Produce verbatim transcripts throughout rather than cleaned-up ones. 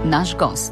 naš gost.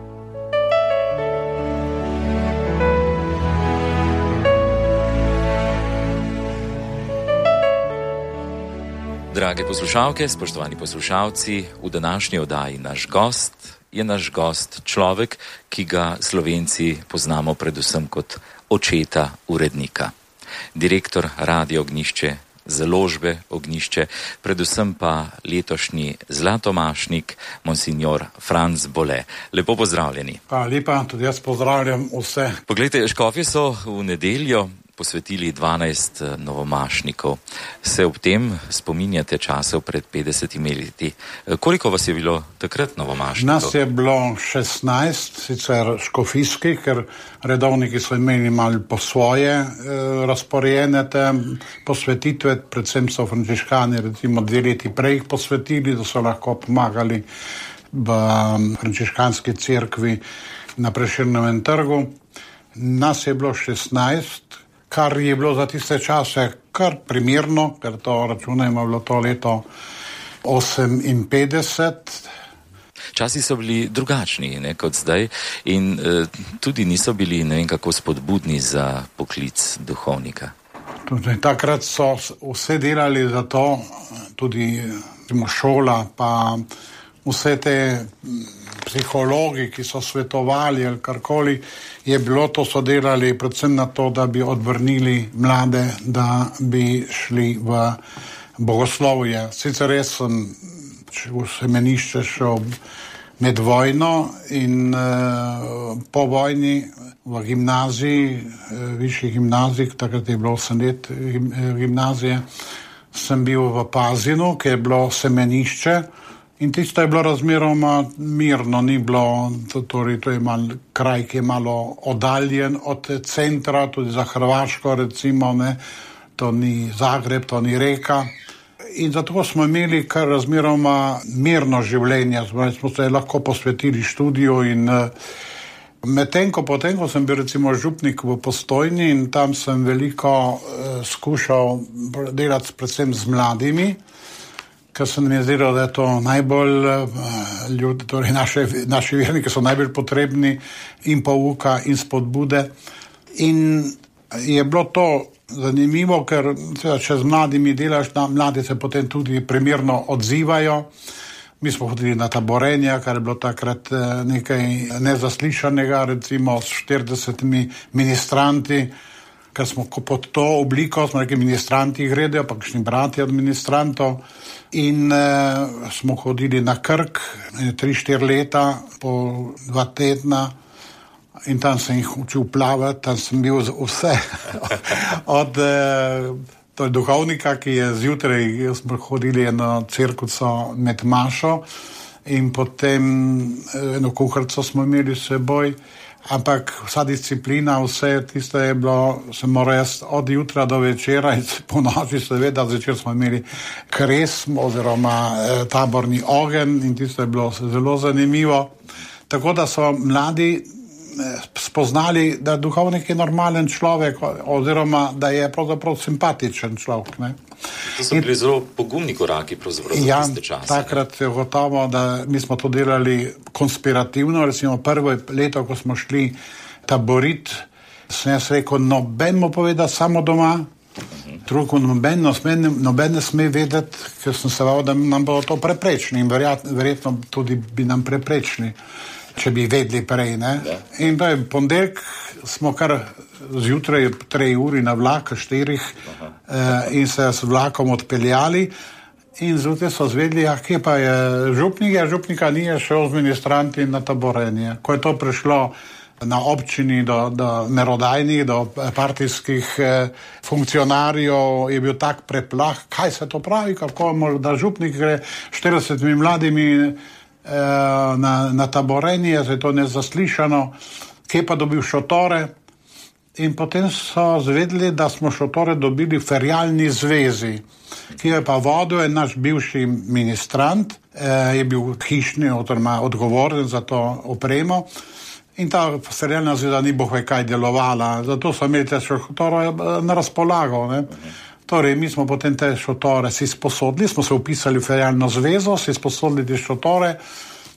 Drage poslušalke, spoštovani poslušalci, v današnji oddaji Naš gost je naš gost človek, ki ga Slovenci poznamo predvsem kot očeta urednika. Direktor Radia Ognjišče, založbe Ognjišče, predvsem pa letošnji zlatomašnik, monsignor Franc Bole. Lepo pozdravljeni. Pa lepa, tudi jaz pozdravljam vse. Poglejte, škofje so v nedeljo posvetili dvanajst novomašnikov. Se ob tem spominjate časov pred petdesetimi leti? Koliko vas je bilo takrat novomašnikov? Nas je bilo šestnajst, sicer škofijskih, ker redovniki so imeli malo po svoje eh, razporejene te posvetitve, predvsem so frančiškani recimo dve leti prej jih posvetili, da so lahko pomagali v frančiškanski cerkvi na Prešernovem trgu. Nas je bilo šestnajst, kar je bilo za tiste čase kar primerno, ker to računajmo bilo to leto oseminpetdeset. Časi so bili drugačni, ne, kot zdaj in eh, tudi niso bili, ne vem kako, spodbudni za poklic duhovnika. Tudi takrat so vse delali za to, tudi šola, pa vse te psihologi, ki so svetovali ali karkoli je bilo, to so delali predvsem na to, da bi odvrnili mlade, da bi šli v bogoslovje. Sicer res sem v semenišče šel med vojno in uh, po vojni v gimnaziji, uh, višji gimnaziji, takrat je bilo osem let gim, gimnazije, sem bil v Pazinu, ki je bilo semenišče. In tisto je bilo razmeroma mirno, ni bilo, torej to je mal kraj, ki je malo oddaljen od centra, tudi za Hrvaško recimo, ne, to ni Zagreb, to ni Reka. In zato smo imeli kar razmeroma mirno življenje, smo se lahko posvetili študiju in medtem, ko potem, ko sem bil recimo župnik v Postojni in tam sem veliko uh, skušal delati predvsem z mladimi, ker se nam je zdelo, da je to najbolj ljudi, torej naše, naši verniki so najbolj potrebni in pouka in spodbude. In je bilo to zanimivo, ker če z mladimi delaš, mladi se potem tudi primerno odzivajo. Mi smo hodili na taborenja, kar je bilo takrat nekaj nezaslišanega, recimo s štiridesetimi ministranti, ker smo pod to obliko, smo rekli, ministranti gredejo, pa kakšni brati od ministrantov. In eh, smo hodili na Krk, tri, štiri leta, po dva tedna in tam sem jih učil plavati, tam sem bil vse od eh, to duhovnika, ki je zjutraj, smo hodili eno cerkvico med mašo in potem eno kuharico smo imeli s seboj. Ampak vsa disciplina, vse tisto je bilo, se mora jaz od jutra do večera in po noči seveda, zvečer smo imeli kresm oziroma eh, taborni ogenj in tisto je bilo zelo zanimivo. Tako da so mladi eh, spoznali, da duhovnik je normalen človek oziroma da je pravzaprav simpatičen človek, ne. To so bili zelo pogumni koraki pravzaprav za ja, tiste čase. Takrat je gotovo, da mi smo to delali konspirativno, recimo prvo leto, ko smo šli taborit, sem jaz rekel, noben mu poveda samo doma, uh-huh. Drugo, noben, noben ne sme vedeti, ker sem se val, da nam bo to preprečni in verjetno, verjetno tudi bi nam preprečni, če bi vedeli prej, ne. Ja. In da je pondeljk, smo kar zjutraj tri uri na vlak, štirih eh, in se s vlakom odpeljali in zjutraj so zvedli, ah, kje pa je župnik, ja, župnika ni, je šel z ministranti na taborenje. Ko je to prišlo na občini do, do merodajnih, do partijskih eh, funkcionarjev, je bil tak preplah, kaj se to pravi, kako da župnik gre štiridesetimi mladimi eh, na, na taborenje, se je to nezaslišano, kje pa dobil šotore. In potem so zvedeli, da smo šotore dobili v ferialni zvezi, ki je pa vodil je naš bivši ministrant, eh, je bil hišni, oziroma odgovoren za to opremo. In ta ferialna zveza ni boh ve kaj delovala, zato so imeli te šotore na razpolago, ne. Torej, mi smo potem te šotore si sposodili, smo se upisali v ferialno zvezo, si sposodili te šotore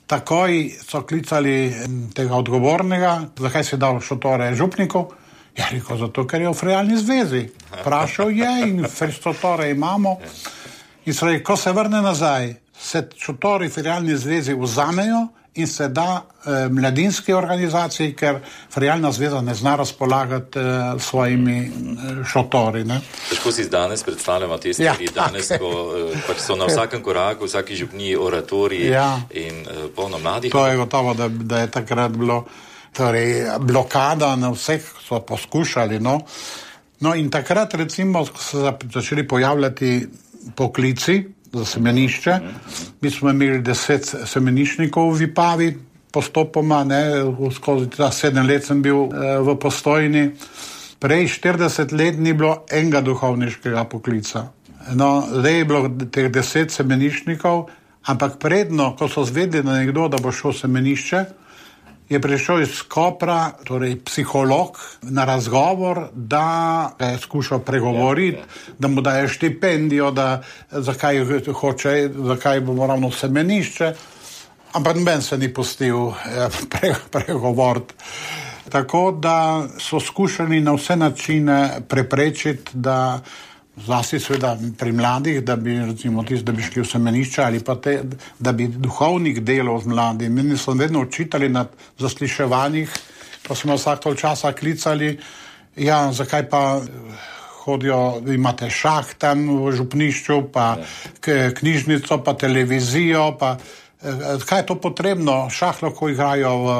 takoj so klicali tega odgovornega, zakaj si dal šotore župniku. Ja, rekel, zato, ker je v Frijalni zvezi. Prašal je in šotore imamo. In so rekli, ko se vrne nazaj, se šotori v Frijalni zvezi vzamejo in se da eh, mladinski organizaciji, ker Frijalna zveza ne zna razpolagati eh, svojimi eh, šotori. Ne? Težko si danes predstavljamo te stvari, ja, danes, ko eh, pač so na vsakem koraku, vsaki župniji oratoriji, ja, in eh, polno mladih. To je gotovo, da, da je takrat bilo torej, blokada na vseh, so poskušali. No, no in takrat recimo so se začeli pojavljati poklici za semenišče. Mi smo imeli deset semeniščnikov v Vipavi postopoma, ne, skozi ta sedem let sem bil e, v Postojni. Prej štirideset let ni bilo enega duhovniškega poklica. No, zdaj je bilo teh deset semeniščnikov, ampak predno, ko so zvedeli na nekdo, da bo šel semenišče, je prišel iz Kopra, torej psiholog, na razgovor, da je skušal pregovoriti, da mu daje štipendijo, da zakaj hoče, zakaj bo ravno semenišče, ampak noben se ni pustil pre, pregovoriti. Tako da so skušali na vse načine preprečiti, da zlasti seveda pri mladih, da bi recimo tist, da bi šli v semenišče ali pa te, da bi duhovnik delal z mladimi. Meni so vedno učitali na zasliševanjih, pa smo vsak tol časa klicali, ja, zakaj pa hodijo, imate šah tam v župnišču, pa knjižnico, pa televizijo, pa kaj je to potrebno? Šah lahko igrajo v,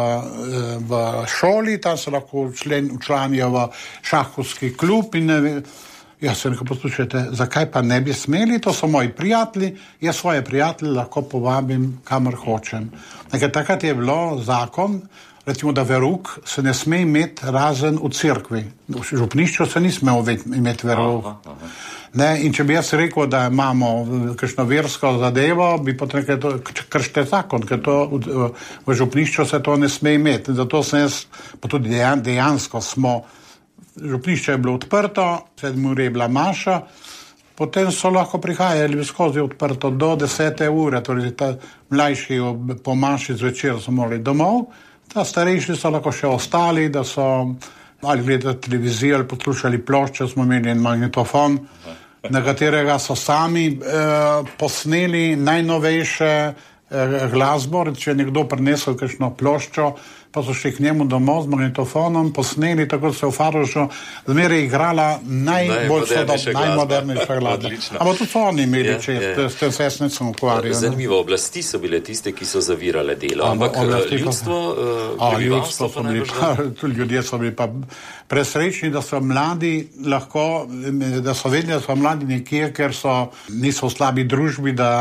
v šoli, tam se lahko učlanijo v šahovski klub in ne ve. Ja, se nekaj poslušajte, zakaj pa ne bi smeli, to so moji prijatelji, jaz svoje prijatelje lahko povabim, kamor hočem. Nekaj takrat je bilo zakon, recimo, da veruk se ne sme imeti razen v cerkvi. V župnišču se ni smel imeti veruk. Ne, in če bi jaz rekel, da imamo kakšno versko zadevo, bi potem rekel, kršite zakon, ker to v, v župnišču se to ne sme imeti. Zato sem jaz, pa tudi dejan, dejansko smo, župnišče je bilo odprto, sedem ur je bila maša, potem so lahko prihajali skozi odprto do desete ure, torej ta mlajši po maši zvečer so morali domov, ta starejši so lahko še ostali, da so ali gledali televizijo ali poslušali plošče, smo imeli en magnetofon, na katerega so sami eh, posneli najnovejše eh, glasbo, če je nekdo prinesel kakšno ploščo, pa so šli k njemu domov z magnetofonom, posneli, tako se v Farošu zmeraj igrala najbolj sodobna, najmodernejša glasba. Ampak tudi so oni imeli, če s tem se jaz nisem ukvarjal. Zanimivo, oblasti so bile tiste, ki so zavirale delo, ampak ljudstvo, ljudstvo so bili, tudi ljudje so bili pa presrečni, da so mladi lahko, da so vedeli, da so mladi nekje, ker so, niso v slabi družbi, da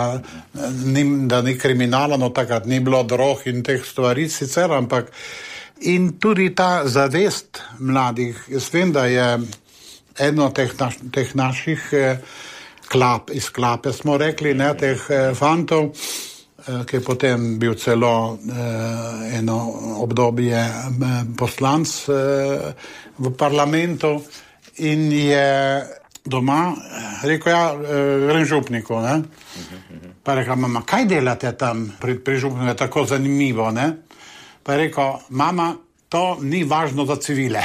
ni, da ni kriminala, no takrat ni bilo drog in teh stvari sicer, ampak in tudi ta zavest mladih, jaz vem, da je eno teh, naš, teh naših eh, klap, iz klape smo rekli, ne, teh eh, fantov, eh, ki je potem bil celo eh, eno obdobje eh, poslanc eh, v parlamentu in je doma rekel, ja, grem župniku, ne. Pa je rekla, mama, kaj delate tam pri, pri župniku, je tako zanimivo, ne. Pa je rekel, mama, to ni važno za civile.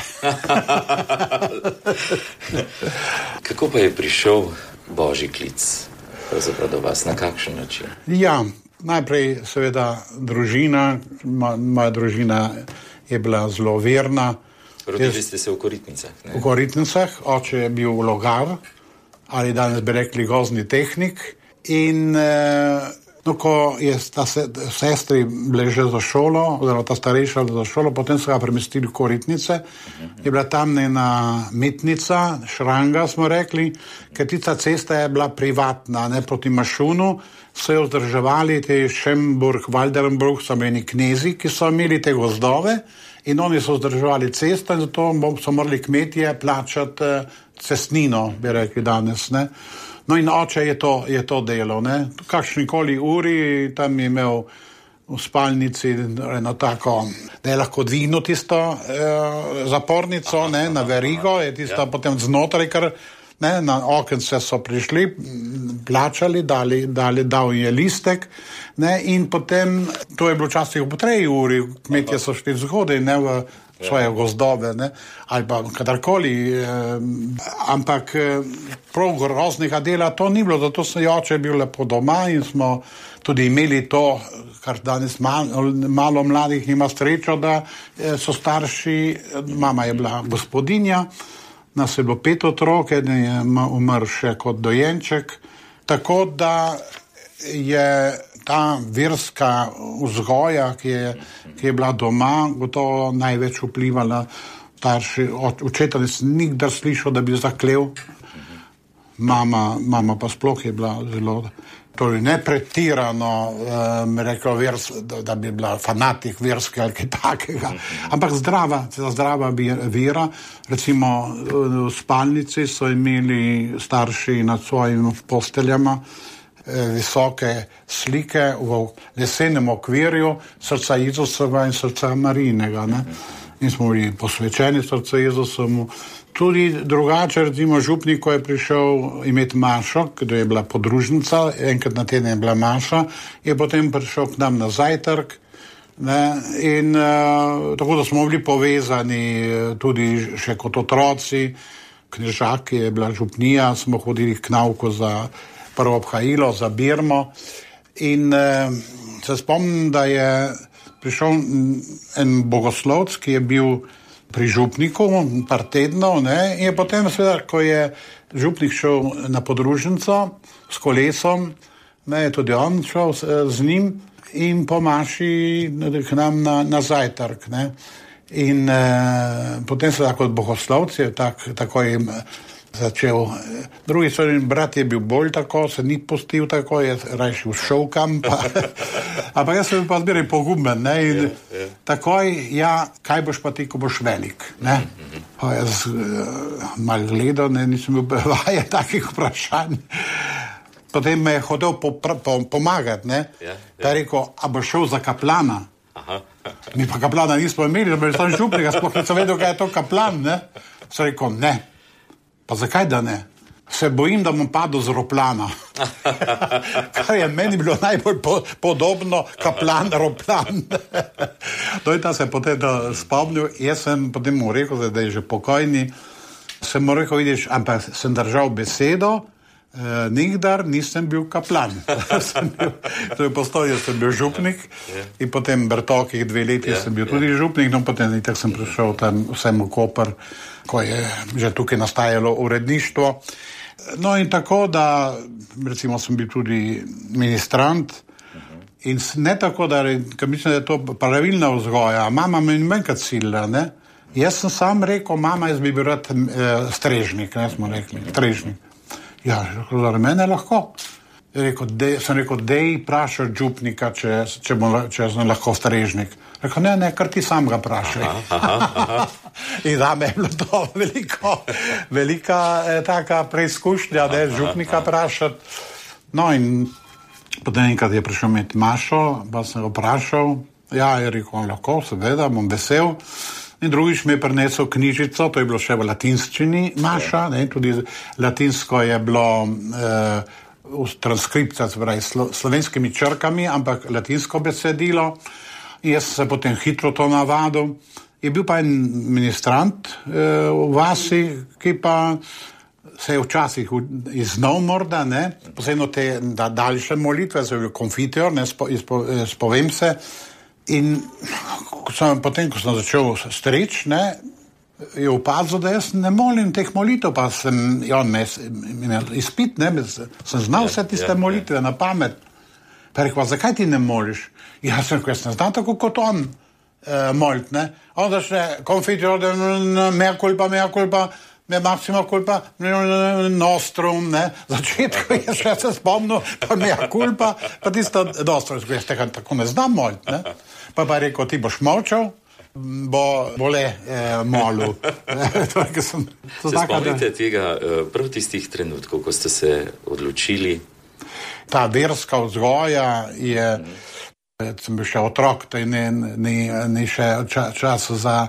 Kako pa je prišel Božji klic do vas, na kakšen način? Ja, najprej seveda družina, moja družina je bila zelo verna. Rodili ste se v Koritnicah, ne? V Koritnicah, oče je bil logar, ali danes bi rekli gozdni tehnik in eh, no, ko je ta se, sestri bile že za šolo, oziroma ta starejša za šolo, potem so ga premestili v Koritnice, je bila tam ena metnica, šranga smo rekli, ker tica cesta je bila privatna, ne, proti Mašunu, so jo vzdrževali te Šemburg, Walderenburg, so imeli knezi, ki so imeli te gozdove in oni so vzdrževali cesto in zato so morali kmetje plačati cestnino, bi rekli danes, ne. No in oče je to, je to delal, ne. Kakšnikoli uri tam je imel v spalnici eno tako, da je lahko dvignil tisto eh, zapornico, ne, na verigo, je tisto potem znotraj, kar ne, na okence so prišli, plačali, dali, dali, dal je listek, ne, in potem, to je bilo včasih po treji uri, kmetje so šli zgodaj, ne, v svoje gozdove, ne, ali pa kadarkoli, eh, ampak prav groznega dela to ni bilo, zato sem oče bil lepo doma in smo tudi imeli to, kar danes malo, malo mladih ima srečo, da so starši, mama je bila gospodinja, nas je bilo pet otrok, eden je umrl še kot dojenček, tako da je ta verska vzgoja, ki je, ki je bila doma, gotovo največ vplivala. Starši, očeta nisem nikdar slišal, da bi zaklev, mama, mama pa sploh je bila zelo, torej ne pretirano, um, rekel, vers, da, da bi bila fanatik verski ali kaj takega, ampak zdrava, zdrava vera. Recimo v spalnici so imeli starši nad svojimi posteljama visoke slike v lesenem okvirju srca Jezusova in srca Marijinega, ne. In smo bili posvečeni srca Jezusovemu. Tudi drugače, recimo župnik, ko je prišel imeti mašo, kdo je bila podružnica, enkrat na teden je bila maša, je potem prišel k nam na zajtrk, ne, in uh, tako da smo bili povezani tudi še kot otroci, Knežak je bila župnija, smo hodili k nauku za prvo obhajilo, za Birmo, in uh, se spomnim, da je prišel en bogoslovc, ki je bil pri župniku par tednov, ne, in je potem seveda, ko je župnik šel na podružnico s kolesom, ne, je tudi on šel z, z njim in po maši k nam na, na zajtrk, ne. In eh, potem seveda kot bogoslovc je tak, tako je začel. Drugi svoj brat je bil bolj tako, se ni pustil tako, je rajši všel kam, pa, ampak jaz sem bil pa zmeraj pogumben, ne, in yeah, yeah. takoj, ja, kaj boš pa ti, ko boš velik, ne. Pa jaz uh, mal gledal, ne, nisem bil vaje takih vprašanj. Potem me je hotel po, po, pomagati, ne, yeah, yeah. Pa je rekel, a boš šel za kaplana? Aha. Mi pa kaplana nismo imeli, da bi tam župnika, sploh nisem vedel, kaj je to kaplan, ne. Sem rekel, ne. Pa zakaj da ne? Se bojim, da bom padel z roplana. Kar je meni bilo najbolj po, podobno, kaplan, roplan. To je ta se potem spomnil, jaz sem potem mu rekel, da je že pokojni, sem mu rekel, vidiš, ampak sem držal besedo, eh, nikdar nisem bil kaplan. sem bil, to je postal, jaz sem bil župnik in potem Bertokih dve leti sem bil tudi župnik, no potem itak sem prišel tam vsem v Koper, ko je že tukaj nastajalo uredništvo. No in tako, da recimo sem bil tudi ministrant in ne tako, da mislim, da je to pravilna vzgoja. Mama me ni manjkrat silila, ne. Jaz sem sam rekel, mama, jaz bi bil rad eh, strežnik, ne smo rekli, strežnik. Ja, za mene lahko. Rekel, de, sem rekel, dej prašal župnika, če, če, bo, če sem lahko strežnik. Rekel, ne, ne, kar ti sam ga prašaj. In da me je bilo to veliko, velika eh, taka preizkušnja, da je župnika prašati. No in potem enkrat je prišel imeti mašo, pa sem ga vprašal, ja, je rekel, lahko, seveda, bom vesel. In drugič mi je prinesel knjižico, to je bilo še v latinščini maša, ne, tudi latinsko je bilo eh, transkripcija, se pravi, slo, slovenskimi črkami, ampak latinsko besedilo. In jaz se potem hitro to navadil. Je bil pa en ministrant eh, v vasi, ki pa se je včasih iznal morda, ne, posebno te da, daljše molitve, se je bil konfiteor, ne, spo, izpo, spovem se. In ko sem, potem, ko sem začel streč, ne, je opazil, da jaz ne molim teh molitev, pa sem, ja, on me imel izpit, ne, sem znal vse tiste molitve na pamet. Pa je rekel, zakaj ti ne moliš? Ja, sem rekel, jaz ne znam tako kot on eh, molit, ne. On začne konfiteor, mea culpa, mea culpa, me maxima culpa, nostrum, ne. Začetku je še se spomnil, pa mea culpa, pa tisto nostrum, jaz tega tako ne znam molit, ne. Pa pa je rekel, ti boš molčal, bo bole eh, molil. Se spomnite tega prav tistih trenutkov, ko ste se odločili? Ta verska vzgoja je, mm. sem bil še otrok, to je ni, ni, ni še ča, čas za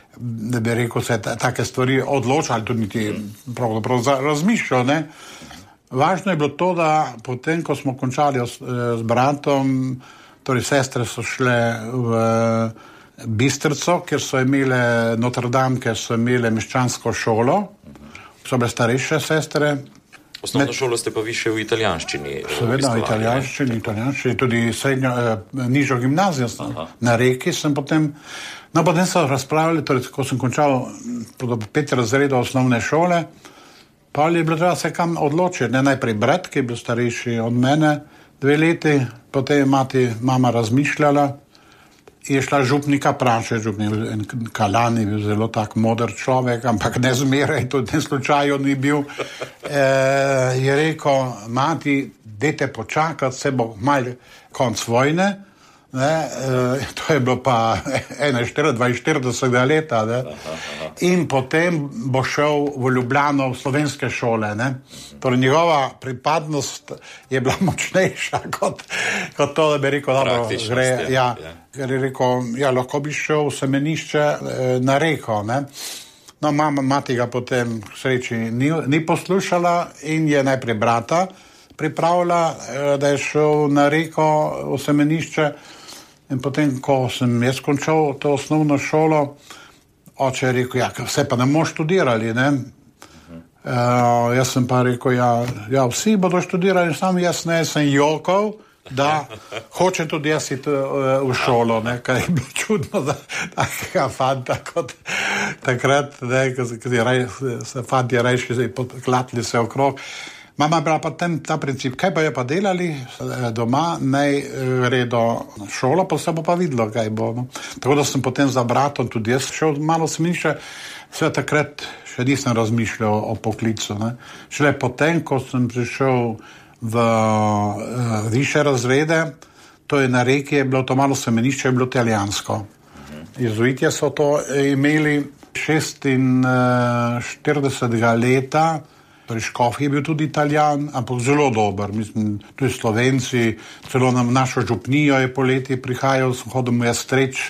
da bi rekel, se take stvari odločali, tudi ti pravzaprav razmišljal, ne. Važno je bilo to, da potem, ko smo končali z bratom, torej sestre so šle v Bistrico, kjer so imele Notre Dame, kjer so imele meščansko šolo, so bile starejše sestre. Osnovno šolo ste pa vi še v italijanščini. Seveda, v italijanščini, italijanščini, tudi srednjo, eh, nižjo gimnazijo na Reki sem potem, no potem so razpravljali, torej, ko sem končal pet razredov osnovne šole, pa je bilo treba se kam odločiti, ne, najprej brat, ki je bil starejši od mene, dve leti, potem je mati, mama razmišljala, je šla župnika praše, župnik Kalan je bil zelo tak moder človek, ampak ne zmeraj, tudi v slučaju ni bil. E, je rekel, mati, dajte počakati, se bo malo konc vojne, ne, e, to je bilo pa dvainštiridesetega leta, ne, in potem bo šel v Ljubljano v slovenske šole, ne. Torej njegova pripadnost je bila močnejša kot, kot to, da bi rekel, dobro, gre, ja, ker je rekel, ja, lahko bi šel v Semenišče eh, na Reko, ne. No, mama, mati ga potem k sreči ni, ni poslušala in je najprej brata pripravila, eh, da je šel na Reko v Semenišče in potem, ko sem jaz končal to osnovno šolo, oče je rekel, ja, vse pa ne bomo študirali, ne. Uh, jaz sem pa rekel, ja, ja, vsi bodo študirali, sam jaz ne, sem jokal, da hoče tudi jaz iti uh, v šolo, ne, kar je bilo čudno za takega fanta kot takrat, ne, ko se fanti rajši podklatili se okrog. Mama je bila pa tem, ta princip, kaj pa je pa delali doma, naj gredo na šolo, pa se bo pa videlo, kaj bo. No. Tako da sem potem za bratom tudi jaz šel malo smišlje, sve takrat še nisem razmišljal o poklicu. Ne. Šele potem, ko sem prišel v uh, više razrede, to je na Reki, je bilo to malo Semenišče, je bilo italijansko. Jezuitje so to imeli šestinštiridesetega leta, torej Škof je bil tudi Italijan, ampak zelo dober, mislim, tudi Slovenci, celo na našo župnijo je poleti prihajal, sem hodil mu jaz streč,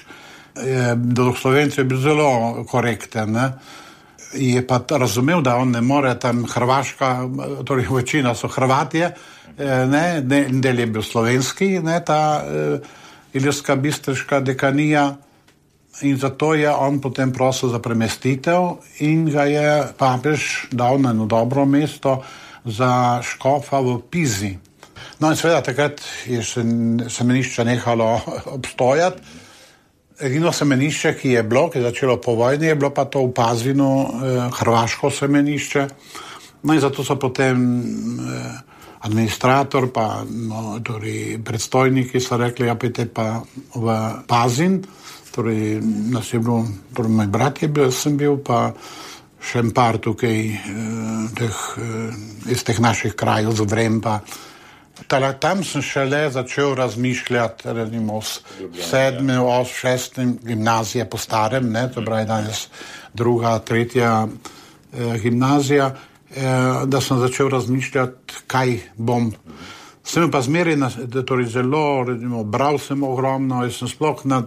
do Slovenci je bil zelo korekten, ne. Je pa razumel, da on ne more tam Hrvaška, torej večina so Hrvatije, ne, del je bil slovenski, ne, ta Ilirska bistriška dekanija, in zato je on potem prosil za premestitev in ga je papež dal na eno dobro mesto za škofa v Pizi. No in seveda takrat je semenišče nehalo obstojati. Edino semenišče, ki je bilo, ki je začelo po vojni, je bilo pa to v Pazinu, eh, hrvaško semenišče. No in zato so potem eh, administrator pa no, torej predstojniki so rekli, ja, pejte pa v Pazin. Torej, nas je bilo, torej moj brat je bil, sem bil, pa še en par tukaj eh, teh, eh, iz teh naših krajev z vrem, pa Tala, tam sem šele začel razmišljati, recimo, v sedmi, osmi, šestem gimnazije po starem, ne, to pravi danes druga, tretja eh, gimnazija, eh, da sem začel razmišljati, kaj bom. Sem pa zmeraj, torej zelo, recimo, bral sem ogromno, jaz sem sploh na,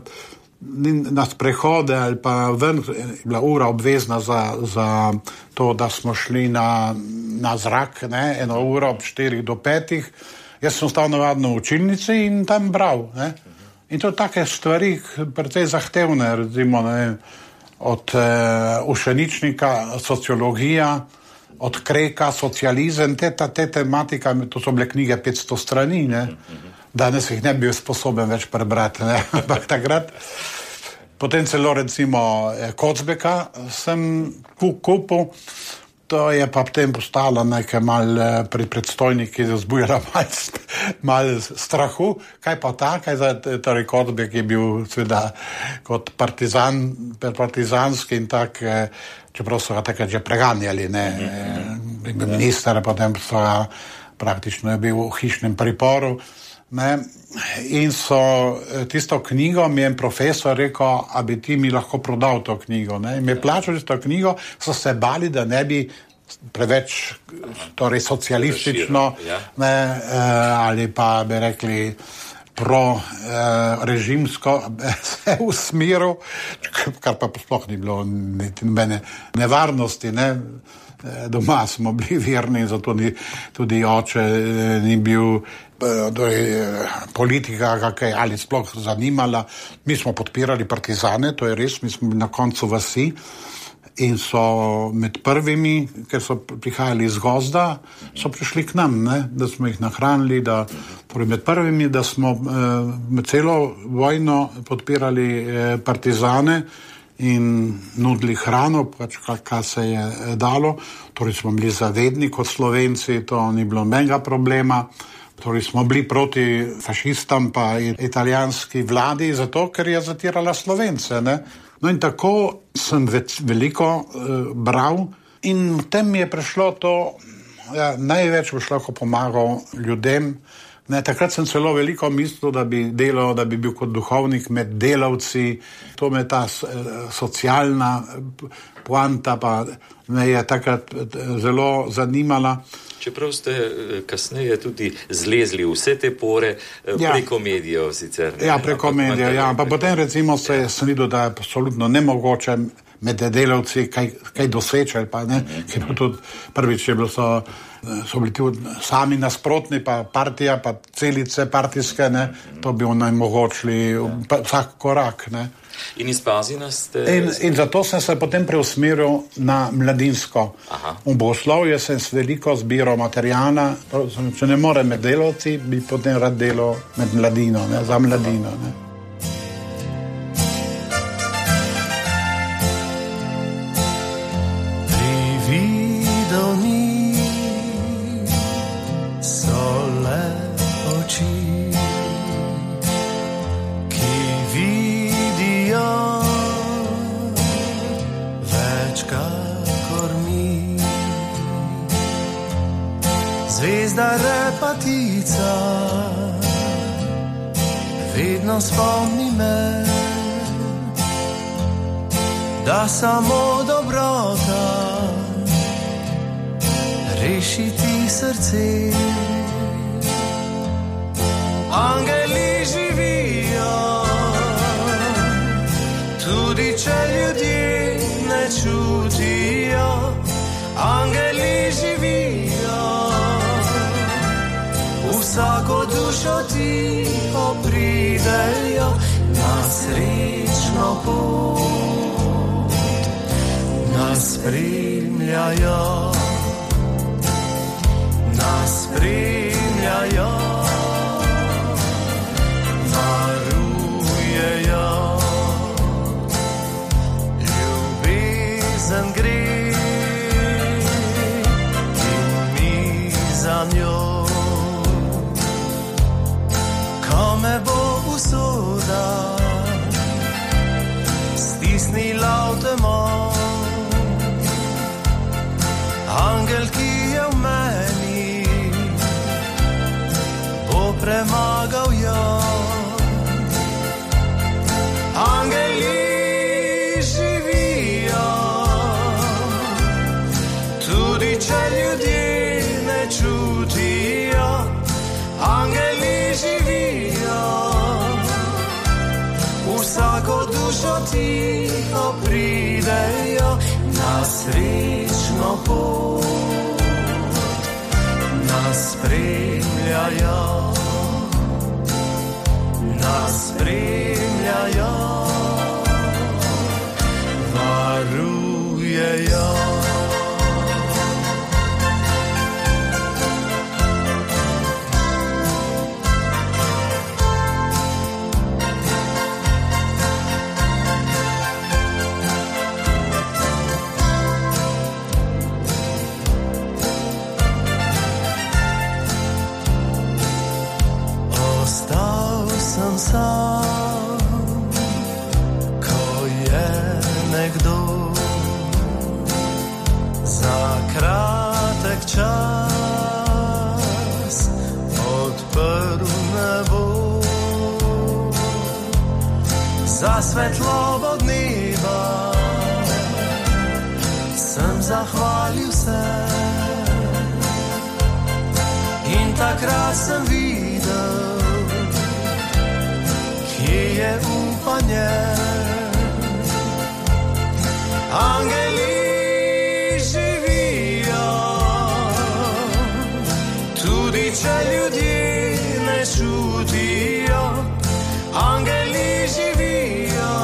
na sprehode ali pa ven, je bila ura obvezna za, za to, da smo šli na, na zrak, ne, eno uro ob štirih do petih. Jaz sem stal navadno v učilnici in tam bral, ne. In to take stvari, precej zahtevne, recimo, ne, od uh, ušeničnika, sociologija, od Kreka, socializem, te, ta, te tematika, to so bile knjige petsto strani, ne. Danes jih ne bi bil sposoben več prebrati, ne, ampak takrat. Potem celo, recimo, Kocbeka sem kupil. To je pa potem postalo nekaj mal pri predstojniki zbujala mal, mal strahu. Kaj pa ta, kaj za torej Kocbek je bil seveda kot partizan, partizanski in tak, čeprav so ga takrat že preganjali, ne, je bil minister, potem so ga praktično je bil v hišnem priporu, ne, in so tisto knjigo, mi je en profesor rekel, a bi ti mi lahko prodal to knjigo, ne, in mi je plačal tisto knjigo, so se bali, da ne bi preveč, torej socialistično, ne, ali pa bi rekli pro-režimsko eh, se usmeril, kar pa sploh ni bilo nobene nevarnosti, ne. Doma smo bili verni, zato ni, tudi oče ni bil eh, politika kakaj, ali sploh zanimala. Mi smo podpirali partizane, to je res, mi smo na koncu vasi in so med prvimi, ker so prihajali iz gozda, so prišli k nam, ne, da smo jih nahranili, da, torej med prvimi, da smo eh, med celo vojno podpirali eh, partizane in nudili hrano, pač kar se je dalo. Torej smo bili zavedni kot Slovenci, to ni bilo menega problema. Torej smo bili proti fašistom pa italijanski vladi, zato ker je zatirala Slovence, ne. No in tako sem več, veliko uh, bral in tem mi je prišlo to, ja, največ boš lahko pomagal ljudem. Ne, takrat sem celo veliko mislil, da bi delal, da bi bil kot duhovnik med delavci, to me ta socialna poanta pa me je takrat zelo zanimala. Čeprav ste kasneje tudi zlezli vse te pore preko ja. medijev sicer. Ne? Ja, preko medijev, ja, pa potem recimo se ja. sem videl, da je absolutno nemogoče med delavci kaj, kaj doseči, pa ne, mm-hmm. ker tudi prvič je bilo so so bili tudi sami nasprotni, pa partija, pa celice partijske, ne, to bi onemogočili vsak korak, ne. In iz Pazina ste... In, in zato sem se potem preusmeril na mladinsko. Aha. V bogoslovju sem s veliko zbiral materijala, če ne more med delavci, bi potem rad delal med mladino, ne, za mladino, ne. Zvezda repatica vedno spomni me, da samo dobrota reši ti srce. Angeli živijo, tudi če ljudje ne čutijo. Angeli živijo, vsako dušo ti opridejo na srečno pot, nas spremljajo, nas spremljajo, varujejo, ljubezen gre in mi za njo. Ko me bo usoda stisnila v temo, angel, ki je v meni, bo premagal jo. Angeli živijo, tudi če ljudje ne čutijo. Angeli živijo, vsako dušo ti opridejo na srečno pot, nas spremljajo, nas spremljajo, varujejo. Sam, ko je nekdo za kratek čas odprl nebo, za svetlobo dneva sem zahvalil se in takrat sem videl, je upanje. Angeli živijo, tudi če ljudje ne čutijo. Angeli živijo,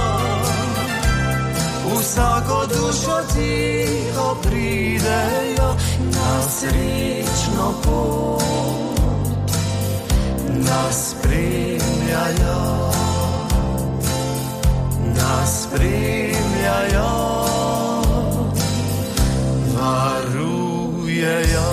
vsako dušo tiho pridejo na srečno pot, nas spremljajo, nas spremljajo, varujejo.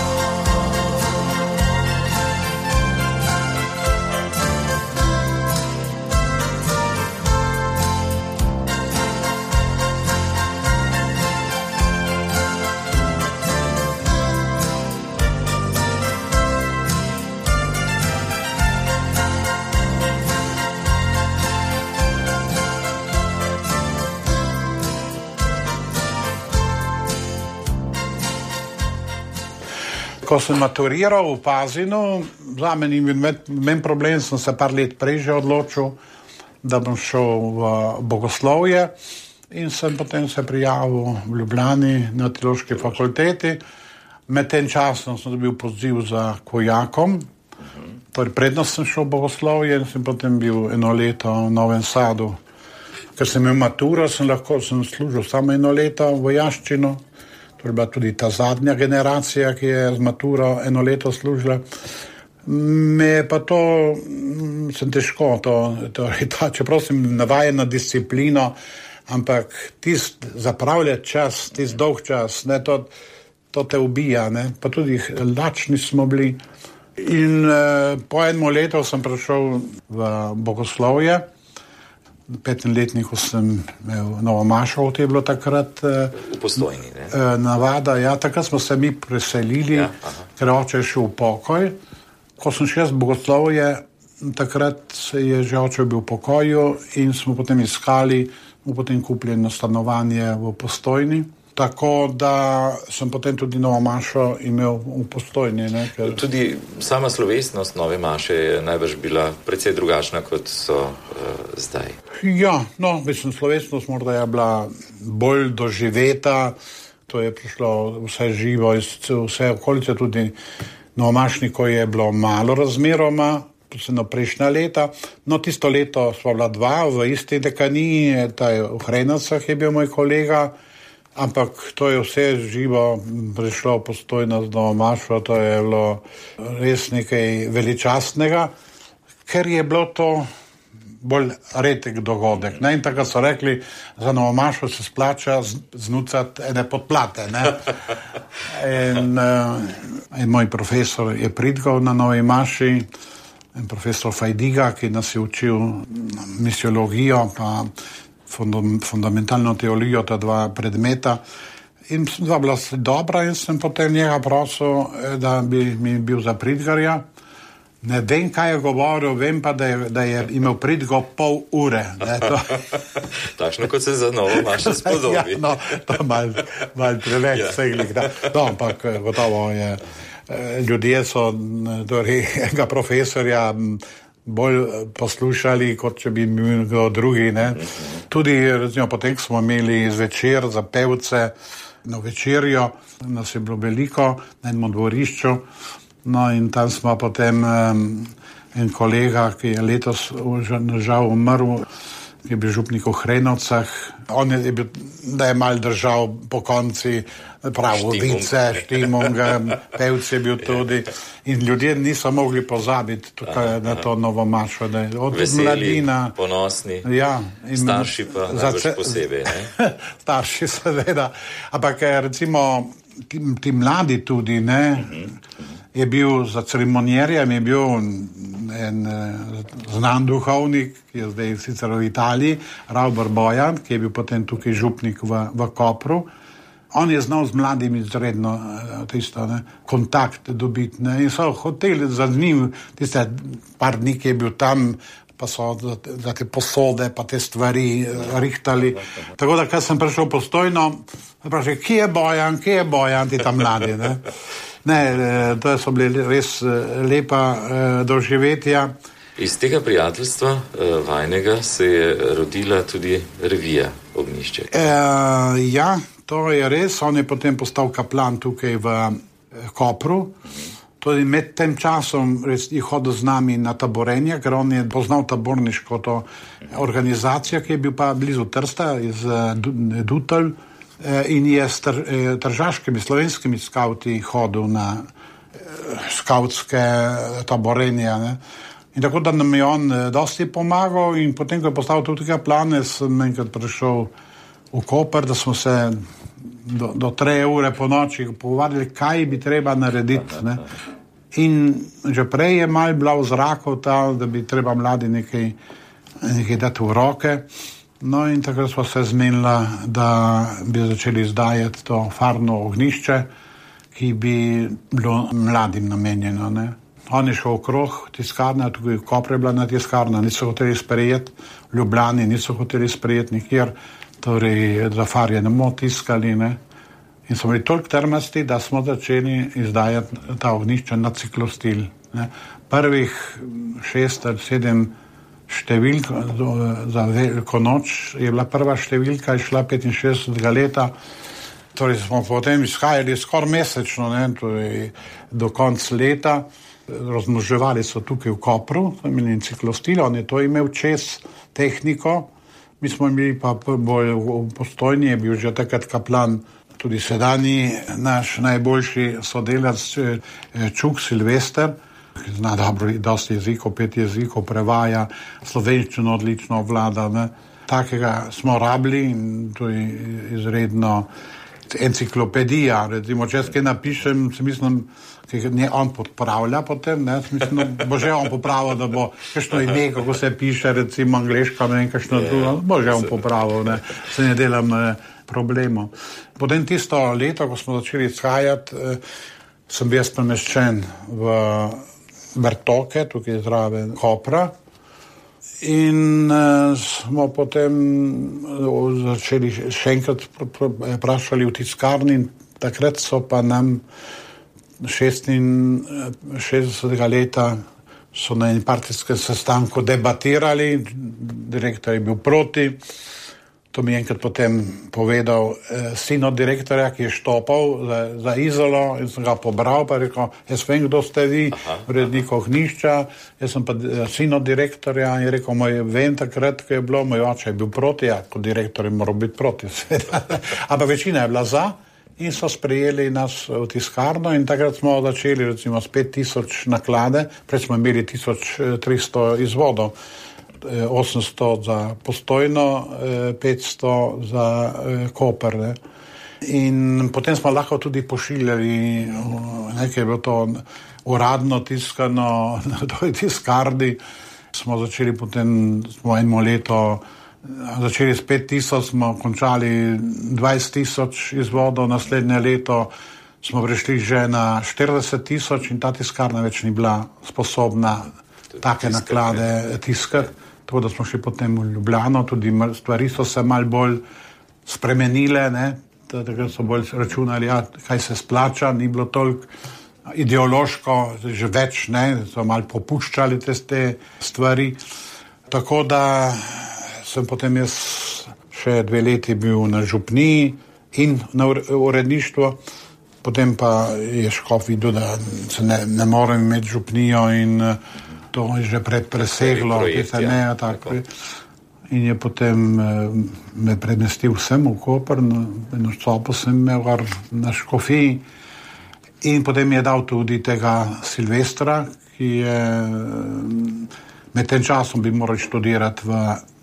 Ko sem maturiral v Pazinu, za meni ni men problem, sem se par let prej že odločil, da bom šel v bogoslovje in sem potem se prijavil v Ljubljani na teološki fakulteti. Med tem časom sem dobil poziv za kojakom, torej prednost sem šel v bogoslovje in sem potem bil eno leto v Novem Sadu. Ker sem imel maturo, sem lahko sem služil samo eno leto v vojaščino. To je bila tudi ta zadnja generacija, ki je z maturo eno leto služila. Me pa to, sem težko, to, to, to, čeprav sem navajen na disciplino, ampak tist zapravljati čas, tist dolg čas, ne, to, to te ubija, ne, pa tudi lačni smo bili. In eh, po enem letu sem prišel v bogoslovje. V petem letniku sem imel novo mašo, to je bilo takrat v Postojni, ne? Navada. Ja, takrat smo se mi preselili, ja, ker oče je šel v pokoj. Ko sem šel z bogoslovje, takrat se je že oče bil v pokoju in smo potem iskali, smo potem kupili eno stanovanje v Postojni. Tako da sem potem tudi novo mašo imel v Postojni. Ne, ker... Tudi sama slovesnost nove maše je najbrž bila precej drugačna, kot so uh, zdaj. Ja, no, mislim, slovesnost morda je bila bolj doživeta, to je prišlo vse živo iz vse okolice, tudi novomašnikov je bilo malo razmeroma, predvsem prejšnja leta. No, tisto leto smo bila dva v isti dekaniji, v Hrenovcah je bil moj kolega, ampak to je vse živo prišlo Postojno z novo mašo, to je bilo res nekaj veličastnega, ker je bilo to bolj redek dogodek. Ne? In tako so rekli, za novo mašo se splača znucati ene podplate. Ne? In, uh, in moj profesor je pridgal na novi maši, in profesor Fajdiga, ki nas je učil misiologijo, pa fundamentalno teologijo, ta dva predmeta. In dva bila dobra in sem potem njega prosil, da bi mi bil za pridgarja. Ne vem, kaj je govoril, vem pa, da je, da je imel pridgo pol ure. Ne, to... Takšno, kot se za novo mašo spodobi. Ja, no, to mal, mal preveč ja. Seglik. No, ampak gotovo je, ljudje so torej, enega profesorja bolj poslušali, kot če bi bil drugi. Ne. Tudi, recimo, potem smo imeli zvečer za pevce na večerjo, nas je bilo veliko na enem dvorišču. No, in tam smo potem um, en kolega, ki je letos žal umrl, ki je bil župnik v Hrenovcah. On je bil, da je mal držal po konci pravovice, Štimung, pevc je bil tudi. In ljudje niso mogli pozabiti tukaj na to novo mašo. Veseli, mladina, ponosni, ja, in starši pa najbolj posebej. Ne? Starši seveda, ampak recimo ti, ti mladi tudi, ne, uh-huh. je bil za ceremonierjem, je bil en znan duhovnik, ki je zdaj sicer v Italiji, Raubor Bojan, ki je bil potem tukaj župnik v, v Kopru. On je znal z mladimi izredno tisto, ne, kontakt dobiti. Ne, in so hoteli za njim, tiste par dni, ki je bil tam, pa so za, za te posode, pa te stvari rihtali. Tako da, kad sem prišel Postojno, vprašal, kje je Bojan, kje je Bojan, ti tam mladi, ne. Ne, to so bili res lepa doživetja Iz tega prijateljstva uh, vajnega se je rodila tudi revija Ognjišče. E, ja, to je res. On je potem postal kaplan tukaj v Kopru. Tudi med tem časom je hodil z nami na taborenje, ker on je poznal taborniško to organizacijo, ki je bil pa blizu Trsta, iz Dutelj, in je s tr, tržaškimi, slovenskimi skauti hodil na skautske taborenja. Ne. In tako da nam je on dosti pomagal in potem, ko je postal tudi kaplan, sem enkrat prišel v Koper, da smo se do, do tre ure po noči pogovarjali, kaj bi treba narediti. Ne. In že prej je malo bila v zraku ta, da bi treba mladi nekaj, nekaj dati v roke. No in takrat smo se zmenila, da bi začeli izdajati to farno Ognjišče, ki bi bilo mladim namenjeno. Ne. On je šel okrog tiskarna, tukaj v Kopru je bila na tiskarna, niso hoteli sprejeti, v Ljubljani niso hoteli sprejeti nikjer, torej za farje ne bomo tiskali, ne. In smo bili toliko trmasti, da smo začeli izdajati ta Ognjišča na ciklostil. Ne. Prvih šest ali sedem številk za Veliko noč je bila prva številka, je šla petinšestdesetega leta, torej smo potem izhajali skoraj mesečno, ne, torej do konca leta. Razmnoževali so tukaj v Kopru, imeli ciklostil, on je to imel čez tehniko, mi smo imeli pa bolj v Postojni, je bil že takrat kaplan, tudi sedanji naš najboljši sodelavec Čuk Silvester, ki zna dobro dosti jezikov, pet jezikov, prevaja, slovenščino odlično obvlada. Ne. Takega smo rabili in to je izredno enciklopedija. Recimo, če kaj napišem, se mislim, ki ne on podpravlja potem, ne, mislim, bo že on popravil, da bo kakšno ime, kako se piše, recimo angleška, ne vem, kakšno drugo, bo že on popravil, ne, se ne delam ne, problemov. Potem tisto leto, ko smo začeli izhajati, sem bil premeščen v Bertoke, tukaj zraven Kopra, in uh, smo potem začeli še enkrat vprašali v tiskarni, takrat so pa nam šestinšestdesetega leta so na enem partijskem sestanku debatirali, direktor je bil proti. To mi je enkrat potem povedal eh, sin od direktorja, ki je štopal za, za Izolo in sem ga pobral, pa je rekel, jaz vem, kdo ste vi, urednik Ognjišča, jaz sem pa eh, sin od direktorja in je rekel, moj, vem takrat, ko je bilo, moj oče je bil proti, ja, kot direktor je moral biti proti, ampak večina je bila za in so sprejeli nas v tiskarno in takrat smo začeli recimo s pet tisoč naklade, prej smo imeli tisoč tristo izvodov, osemsto za Postojno, petsto za Koper. Ne. In potem smo lahko tudi pošiljali, nekaj je bilo to uradno tiskano, na toj tiskarni. Smo začeli potem, smo eno leto, začeli s pet tisoč, smo končali dvajset tisoč izvodov, naslednje leto smo prišli že na štirideset tisoč in ta tiskarna več ni bila sposobna take naklade tiskati. Tako da smo šli potem v Ljubljano, tudi stvari so se malo bolj spremenile, ne, takrat so bolj računali, ja, kaj se splača, ni bilo toliko ideološko, že več, ne, so malo popuščali te, te stvari. Tako da sem potem jaz še dve leti bil na župniji in na uredništvu, potem pa je škof videl, da se ne, ne morem imeti župnijo in to je že pred preseglo, projekt, te ne, ja, tako. In je potem me premestil sem v Koper, eno sobo sem imel na škofiji in potem je dal tudi tega Silvestra, ki je med tem časom bi moral študirati v,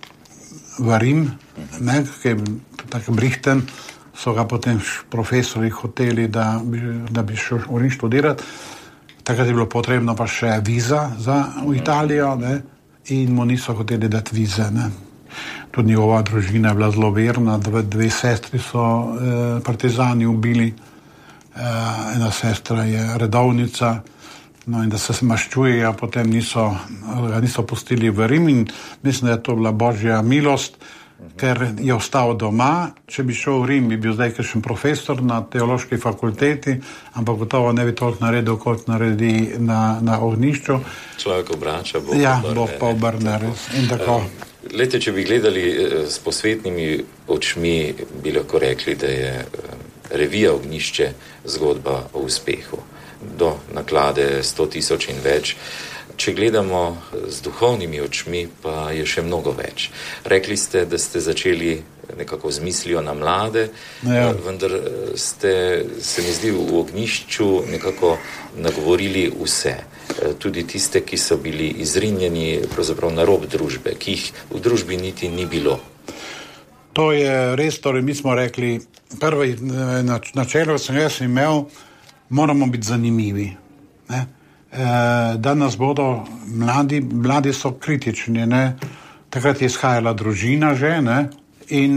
v Rim, ne, ki je tako brihten, so ga potem profesori hoteli, da bi, da bi šel v Rim študirati. Takrat je bilo potrebno pa še viza za v Italijo, ne, in mu niso hoteli dati vize. Ne. Tudi njegova družina je bila zelo verna, dve, dve sestri so eh, partizani ubili, eh, ena sestra je redovnica, no in da se maščujejo, potem niso, ga niso pustili v Rim in mislim, da je to bila božja milost, ker je ostal doma. Če bi šel v Rim, bi bil zdaj kakšen profesor na teološki fakulteti, ampak gotovo ne bi toliko naredil, kot naredi na, na ognjišču. Človek obrača, Bog ja, obrne. Bog pa obrne, res. In tako. Um, Lete, če bi gledali s posvetnimi očmi, bi lahko rekli, da je revija Ognjišče zgodba o uspehu. Do naklade sto tisoč in več. Če gledamo z duhovnimi očmi, pa je še mnogo več. Rekli ste, da ste začeli nekako z mislijo na mlade, ja. Vendar ste, se mi zdi, v Ognjišču nekako nagovorili vse. Tudi tiste, ki so bili izrinjeni pravzaprav na rob družbe, ki jih v družbi niti ni bilo. To je res, torej mi smo rekli, prvi načelo sem jaz imel, moramo biti zanimivi. Ne? E, danes bodo mladi, mladi so kritični, ne? Takrat je izhajala družina že, ne? In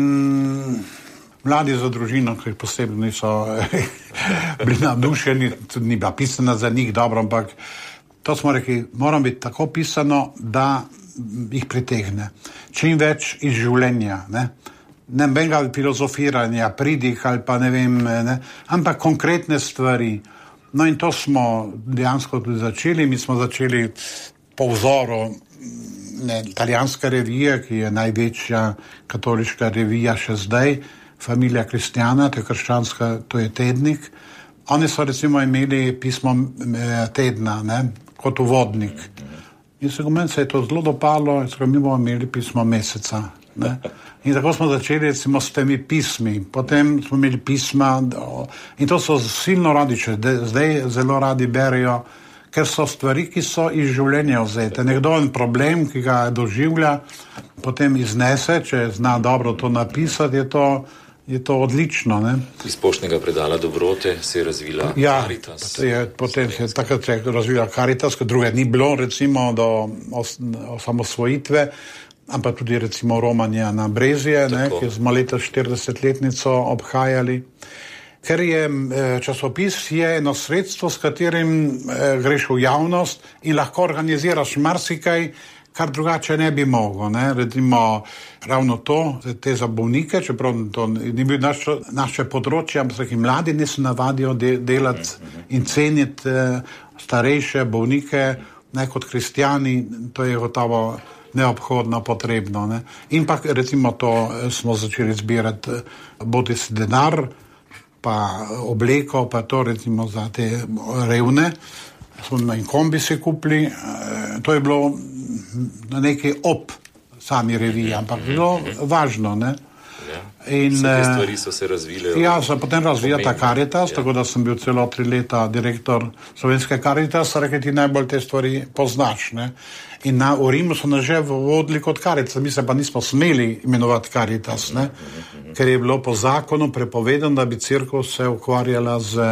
mladi za družino, ki posebno niso bili navdušeni, tudi ni bila pisana za njih dobro, ampak to smo rekli, moram biti tako pisano, da jih pritegne. Čim več iz življenja, ne? Ne benga filozofiranja, pridig ali pa ne vem, ne? Ampak konkretne stvari. No in to smo dejansko tudi začeli. Mi smo začeli po vzoru ne, italijanske revije, ki je največja katoliška revija še zdaj, Familia Kristjana, to je krščanska, to je tednik. Oni so recimo imeli pismo tedna, ne, kot uvodnik. In se meni se je to zelo dopalo, in so mi bomo imeli pismo meseca. Ne. In tako smo začeli recimo s temi pismi. Potem smo imeli pisma in to so silno radi, če zdaj zelo radi berijo, ker so stvari, ki so iz življenja vzete. Nekdo en problem, ki ga doživlja, potem iznese, če zna dobro to napisati, je to, je to odlično. Ne? Iz poštnega predala dobrote se je razvila ja, Caritas. Je, potem se je takrat se je razvila Caritas, ker druge ni bilo recimo do os, osamosvojitve, ampak tudi recimo romanja na Brezje, ne, ki smo leta štiridesetletnico obhajali. Ker je časopis je eno sredstvo, s katerim eh, greš v javnost in lahko organiziraš marsikaj, kar drugače ne bi mogel. Ne. Recimo ravno to, te za bolnike, čeprav to ni bil naš, naše področje, ampak ki mladi niso navadijo de, delati in ceniti eh, starejše bolnike, ne kot kristjani, to je gotovo neobhodno, potrebno. Ne. In pa recimo to smo začeli zbirati bodi si denar, pa obleko, pa to recimo za te revne. Smo na kombi se kupili, to je bilo na nekaj ob sami reviji, ampak bilo važno, ne. In, vse te stvari so se razvile. Ja, se potem razvija ta Caritas, ja. Tako da sem bil celo tri leta direktor slovenske Caritas, rekel ti najbolj te stvari poznaš, ne. In na, v Rimu so nas že vodili kot Caritas, mi se pa nismo smeli imenovati Caritas, ne, ker je bilo po zakonu prepovedano, da bi cerkev se ukvarjala z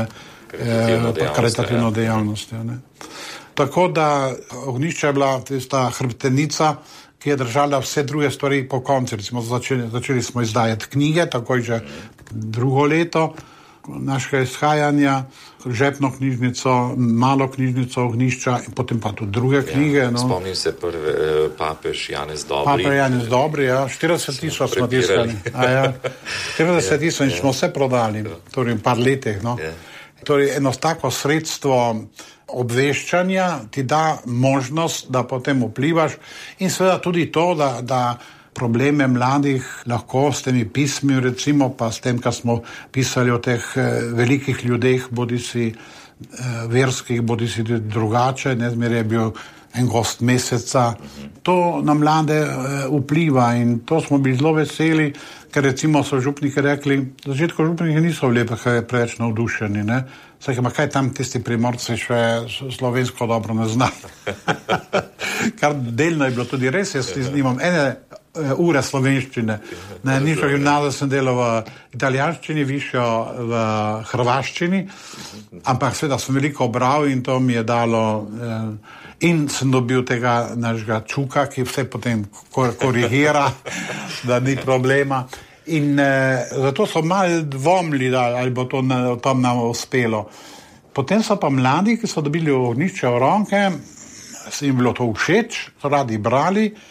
karitativno eh, dejavnostjo. Ne. Tako da Ognjišče je bila tista hrbtenica, ki je držala vse druge stvari po koncu. Recimo začeli, začeli smo izdajati knjige, takoj že drugo leto našega izhajanja, žepno knjižnico, malo knjižnico Ognjišča in potem pa tudi druge knjige. Ja, no. Spomnim se prve, eh, papež Janez Dobri. Papež Janez Dobri, ja, štirideset tisoč smo tiskali. Ja, štirideset tisoč in smo vse prodali, torej v par letih. No. Ja. Torej eno tako sredstvo obveščanja ti da možnost, da potem vplivaš in seveda tudi to, da, da probleme mladih lahko s temi pismi, recimo pa s tem, kar smo pisali o teh eh, velikih ljudeh, bodi si eh, verskih, bodi si drugače, ne zmeraj je bil en gost meseca. To na mlade eh, vpliva in to smo bili zelo veseli, ker recimo so župniki rekli, v začetku župniki niso bili preveč navdušeni, ne. Saj, kaj tam tisti Primorci še slovensko dobro ne zna. Kar delno je bilo tudi res, jaz imam ene ure slovenščine. Na nižjo gimnazijo sem delal v italijanščini, višjo v hrvaščini, ampak seveda sem veliko bral in to mi je dalo in sem dobil tega našega Čuka, ki vse potem korigira, da ni problema. In eh, zato so malo dvomili, da, ali bo to na, tam nam uspelo. Potem so pa mladi, ki so dobili Ognjišče v roke, se jim bilo to všeč, so radi brali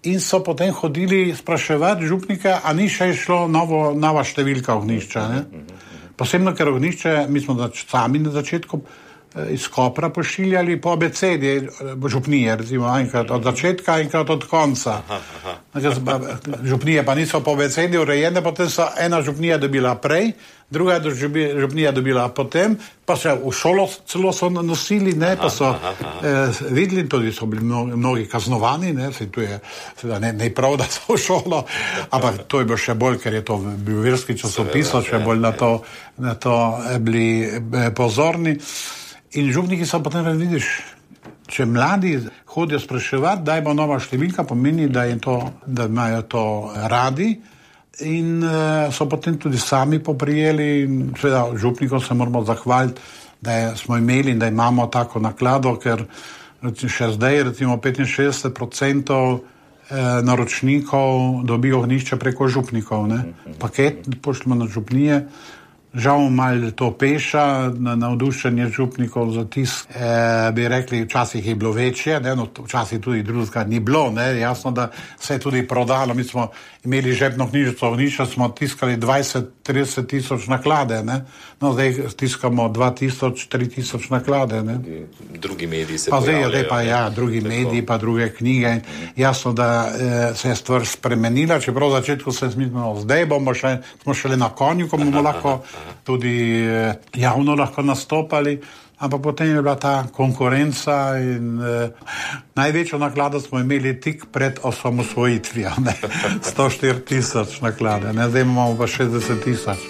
in so potem hodili spraševati župnika, a ni še šlo novo, nova številka ognjišča. Ne? Posebno, ker ognjišče, mi smo zač, sami na začetku iz Kopra pošiljali po abecedi župnije, recimo enkrat od začetka, enkrat od konca. Župnije pa niso po abecedi urejene, potem so ena župnija dobila prej, druga župnija dobila potem, pa se v šolo celo so nosili, ne, pa so eh, videli, tudi so bili mnogi, mnogi kaznovani, ne, se tu je, seveda ne, ne prav, da so v šolo, ampak to je bilo še bolj, ker je to bil verski časopis, še bolj na to, na to bili pozorni. In župniki so potem, vidiš, če mladi hodijo spraševati, da bo nova številka, pomeni, da, je to, da imajo to radi in uh, so potem tudi sami poprijeli in seveda župnikom se moramo zahvaliti, da je, smo imeli in da imamo tako naklado, ker recimo, še zdaj recimo petinšestdeset procentov eh, naročnikov dobi ognjišče preko župnikov. Ne? Paket pošljemo na župnije. Žal malo to peša, na navdušenje župnikov za tisk, e, bi rekli, včasih je bilo večje, ne, no, včasih tudi drugega ni bilo, ne, jasno, da se je tudi prodalo, mi smo imeli žepno knjižico ognjišča, smo tiskali dvajset do trideset tisoč naklade, ne, no, zdaj tiskamo dva tisoč, tri tisoč naklade, ne. Drugi mediji se pa pojavljajo. Zdaj, pa ja, drugi tako. Mediji, pa druge knjige, jasno, da e, se je stvar spremenila, čeprav v začetku se smislimo, zdaj bomo še, smo šele na konju, ko bomo lahko tudi javno lahko nastopali, ampak potem je bila ta konkurenca in eh, največjo naklado smo imeli tik pred osamosvojitvijo, ne, sto štiri tisoč naklade, ne, zdaj imamo pa šestdeset tisoč.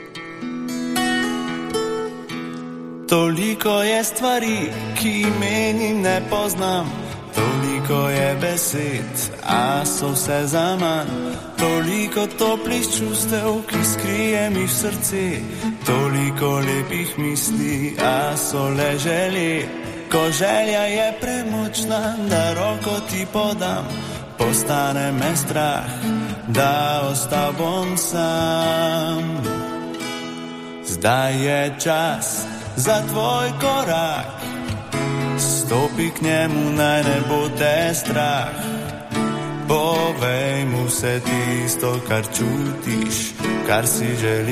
Toliko je stvari, ki meni ne poznam, toliko je besed, a so vse zaman. Toliko toplih čustev, ki skrijem jih v srce, toliko lepih misli, a so le želje. Ko želja je premočna, da roko ti podam, postane me strah, da ostal bom sam. Zdaj je čas za tvoj korak, stopi k njemu, naj ne bo te strah. Povej mu vse tisto, kar čutiš, kar si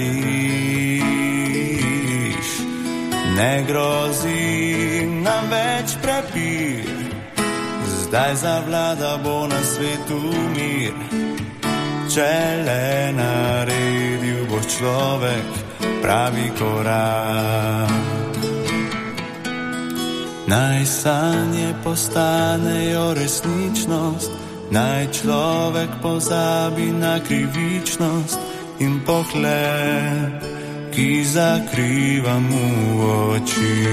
želiš. Ne grozi nam več prepir, zdaj zavlada bo na svetu mir. Če le naredil bo človek pravi korak. Naj sanje postanejo resničnost, naj človek pozabi na krivičnost in pohlep, ki zakriva mu oči.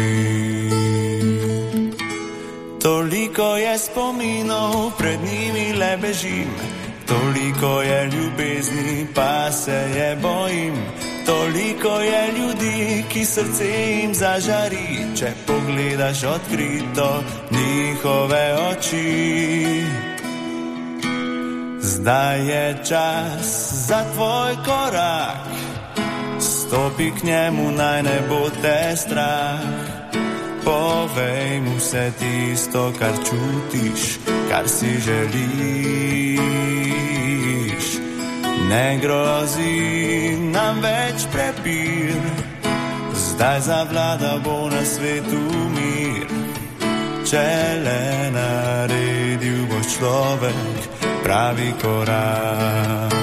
Toliko je spominov, pred njimi le bežim, toliko je ljubezni, pa se je bojim. Toliko je ljudi, ki srce jim zažari, če pogledaš odkrito njihove oči. Zdaj je čas za tvoj korak, stopi k njemu, naj ne bo te strah. Povej mu vse tisto, kar čutiš, kar si želiš. Ne grozi nam več prepir, zdaj zavlada bo na svetu mir. Če le naredil bo človek pravi korak.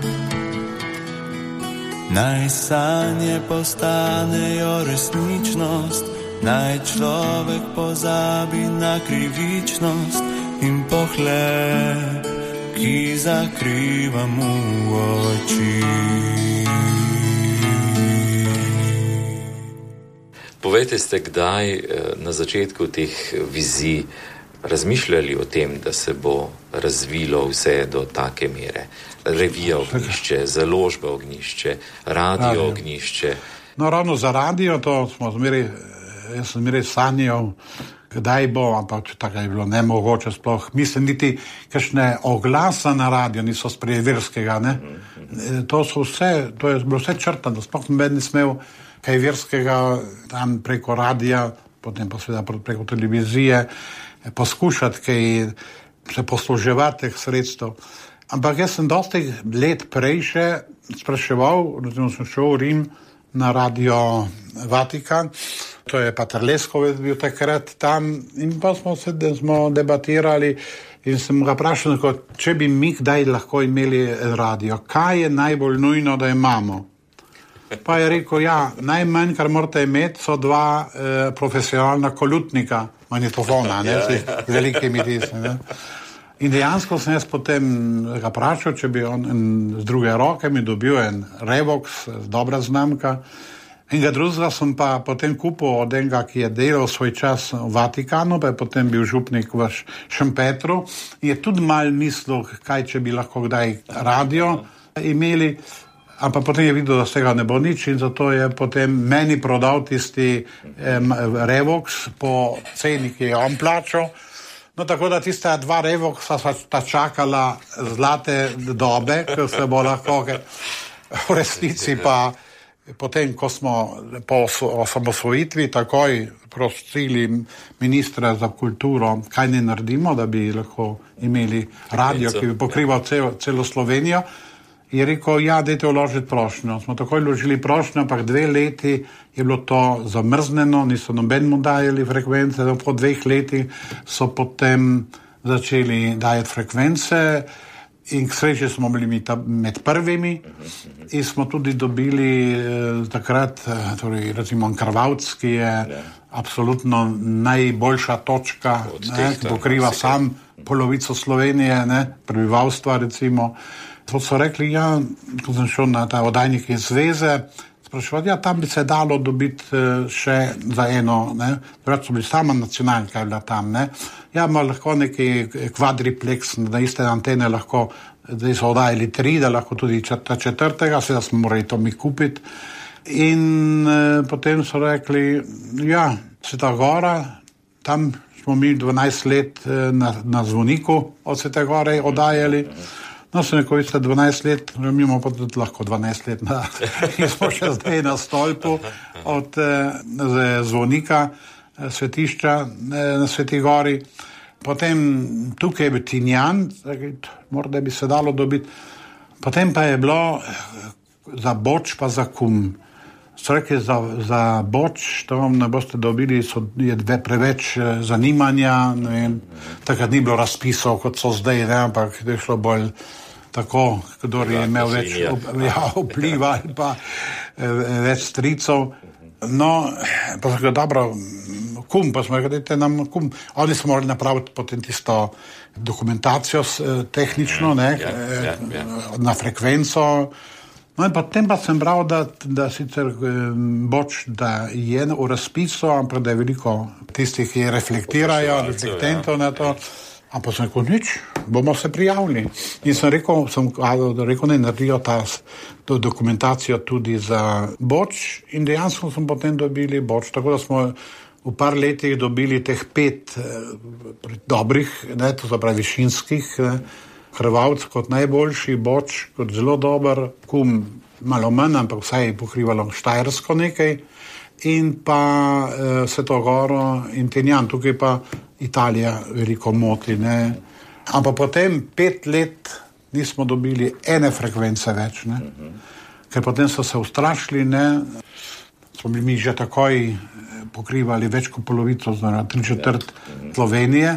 Naj sanje postanejo resničnost, naj človek pozabi na krivičnost in pohlep, ki zakriva mu oči. Povejte, ste kdaj na začetku teh vizij razmišljali o tem, da se bo razvilo vse do take mere? Revija Ognjišče, založba Ognjišče, radio, radio. Ognjišče. No, ravno za radio, to smo zmeri, jaz sem zmeri sanjal, kdaj bo, ampak tako je bilo nemogoče sploh. Mislim, niti kakšne oglasa na radio niso sprejeli verskega, ne. To so vse, to je bilo vse črtano, sploh noben ni smel kaj verskega tam preko radija, potem pa seveda preko televizije poskušati kaj se posluževati teh sredstev. Ampak jaz sem dosti let prej še spraševal, recimo sem šel v Rim na Radio Vatikan, to je Pater Leskovec bil takrat tam in pa smo se smo debatirali in sem ga vprašal, če bi mi kdaj lahko imeli radio, kaj je najbolj nujno, da imamo. Pa je rekel, ja, najmanj, kar morate imeti, so dva eh, profesionalna kolutnika, magnetofona, ne, z velikimi disci, ne. In dejansko sem jaz potem ga vprašal, če bi on en, z druge roke mi dobil en Revox, dobra znamka. In ga drugega sem pa potem kupil od enega, ki je delal svoj čas v Vatikanu, pa je potem bil župnik v Šempetru. Je tudi mal mislil, kaj če bi lahko kdaj radio imeli, ampak potem je videl, da se ga ne bo nič in zato je potem meni prodal tisti em, Revox po ceni, ki je on plačal. No, tako da tista dva Revoxa sva ta čakala zlate dobe, ko se bo lahko v resnici pa potem, ko smo po osamosvojitvi takoj prosili ministra za kulturo, kaj ne naredimo, da bi lahko imeli radio, ki bi pokrival celo, celo Slovenijo, je rekel, ja, dajte vložiti prošnjo. Smo takoj vložili prošnjo, ampak dve leti je bilo to zamrzneno, niso nobenemu dajali frekvence, po dveh letih so potem začeli dajati frekvence in k sreči smo bili med prvimi in smo tudi dobili eh, takrat, torej recimo Krvavc, ki je ja. absolutno najboljša točka, ne, ki pokriva sam polovico Slovenije, ne, prebivalstva recimo. To so rekli, ja, ko sem šel na ta oddajnik iz Zveze, spraševati, ja, tam bi se dalo dobiti še za eno, ne, vrat so bili sama nacionalka je bila tam, ne, ja, ima lahko neki kvadriplex, da iste antene lahko, da so oddajali tri, da lahko tudi četrta četrtega, seveda smo morali to mi kupiti. In eh, potem so rekli, ja, Sveta Gora, tam smo mi dvanajst let eh, na, na zvoniku od Svete Gore oddajali. No, se neko veste dvanajst let, mi imamo pa tudi lahko dvanajst let na, in smo še zdaj na stolpu od eh, zvonika eh, svetišča eh, na Sveti Gori. Potem tukaj je bil Tinjan, morda bi se dalo dobiti. Potem pa je bilo eh, za Boč pa za Kum. So rekli, za, za Boč, to vam ne boste dobili, so, je dve preveč eh, zanimanja, ne vem, takrat ni bilo razpisov, kot so zdaj, ne, ampak je šlo bolj tako, kdor je imel več ja, vpliva ali pa eh, več stricov. No, pa so ga dobro, Kum, pa smo rekli, nam Kum. Oni smo morali napraviti potem tisto dokumentacijo eh, tehnično, ne, ja, ja, ja. Eh, na frekvenco. No in potem pa sem bral, da, da sicer eh, Boč, da je v razpisu, ampak da je veliko tistih, ki reflektirajo, reflektentov na to. Ampak sem rekel, nič, bomo se prijavili. In sem rekel, sem rekel, ne naredijo ta to dokumentacijo tudi za Boč in dejansko smo potem dobili Boč, tako da smo v par letih dobili teh pet eh, dobrih, ne, to se pravi višinskih, ne, Krvavc kot najboljši, Boč kot zelo dober, Kum malo manj, ampak vsaj je pokrivalo Štajersko nekaj in pa eh, Sveto Goro in Tinjan, tukaj pa Italija veliko moti, ne. Ampak potem pet let nismo dobili ene frekvence več, ne. Ker potem so se ustrašili, ne. Smo bili mi že takoj pokrivali več kot polovico, znači tri četrt Slovenije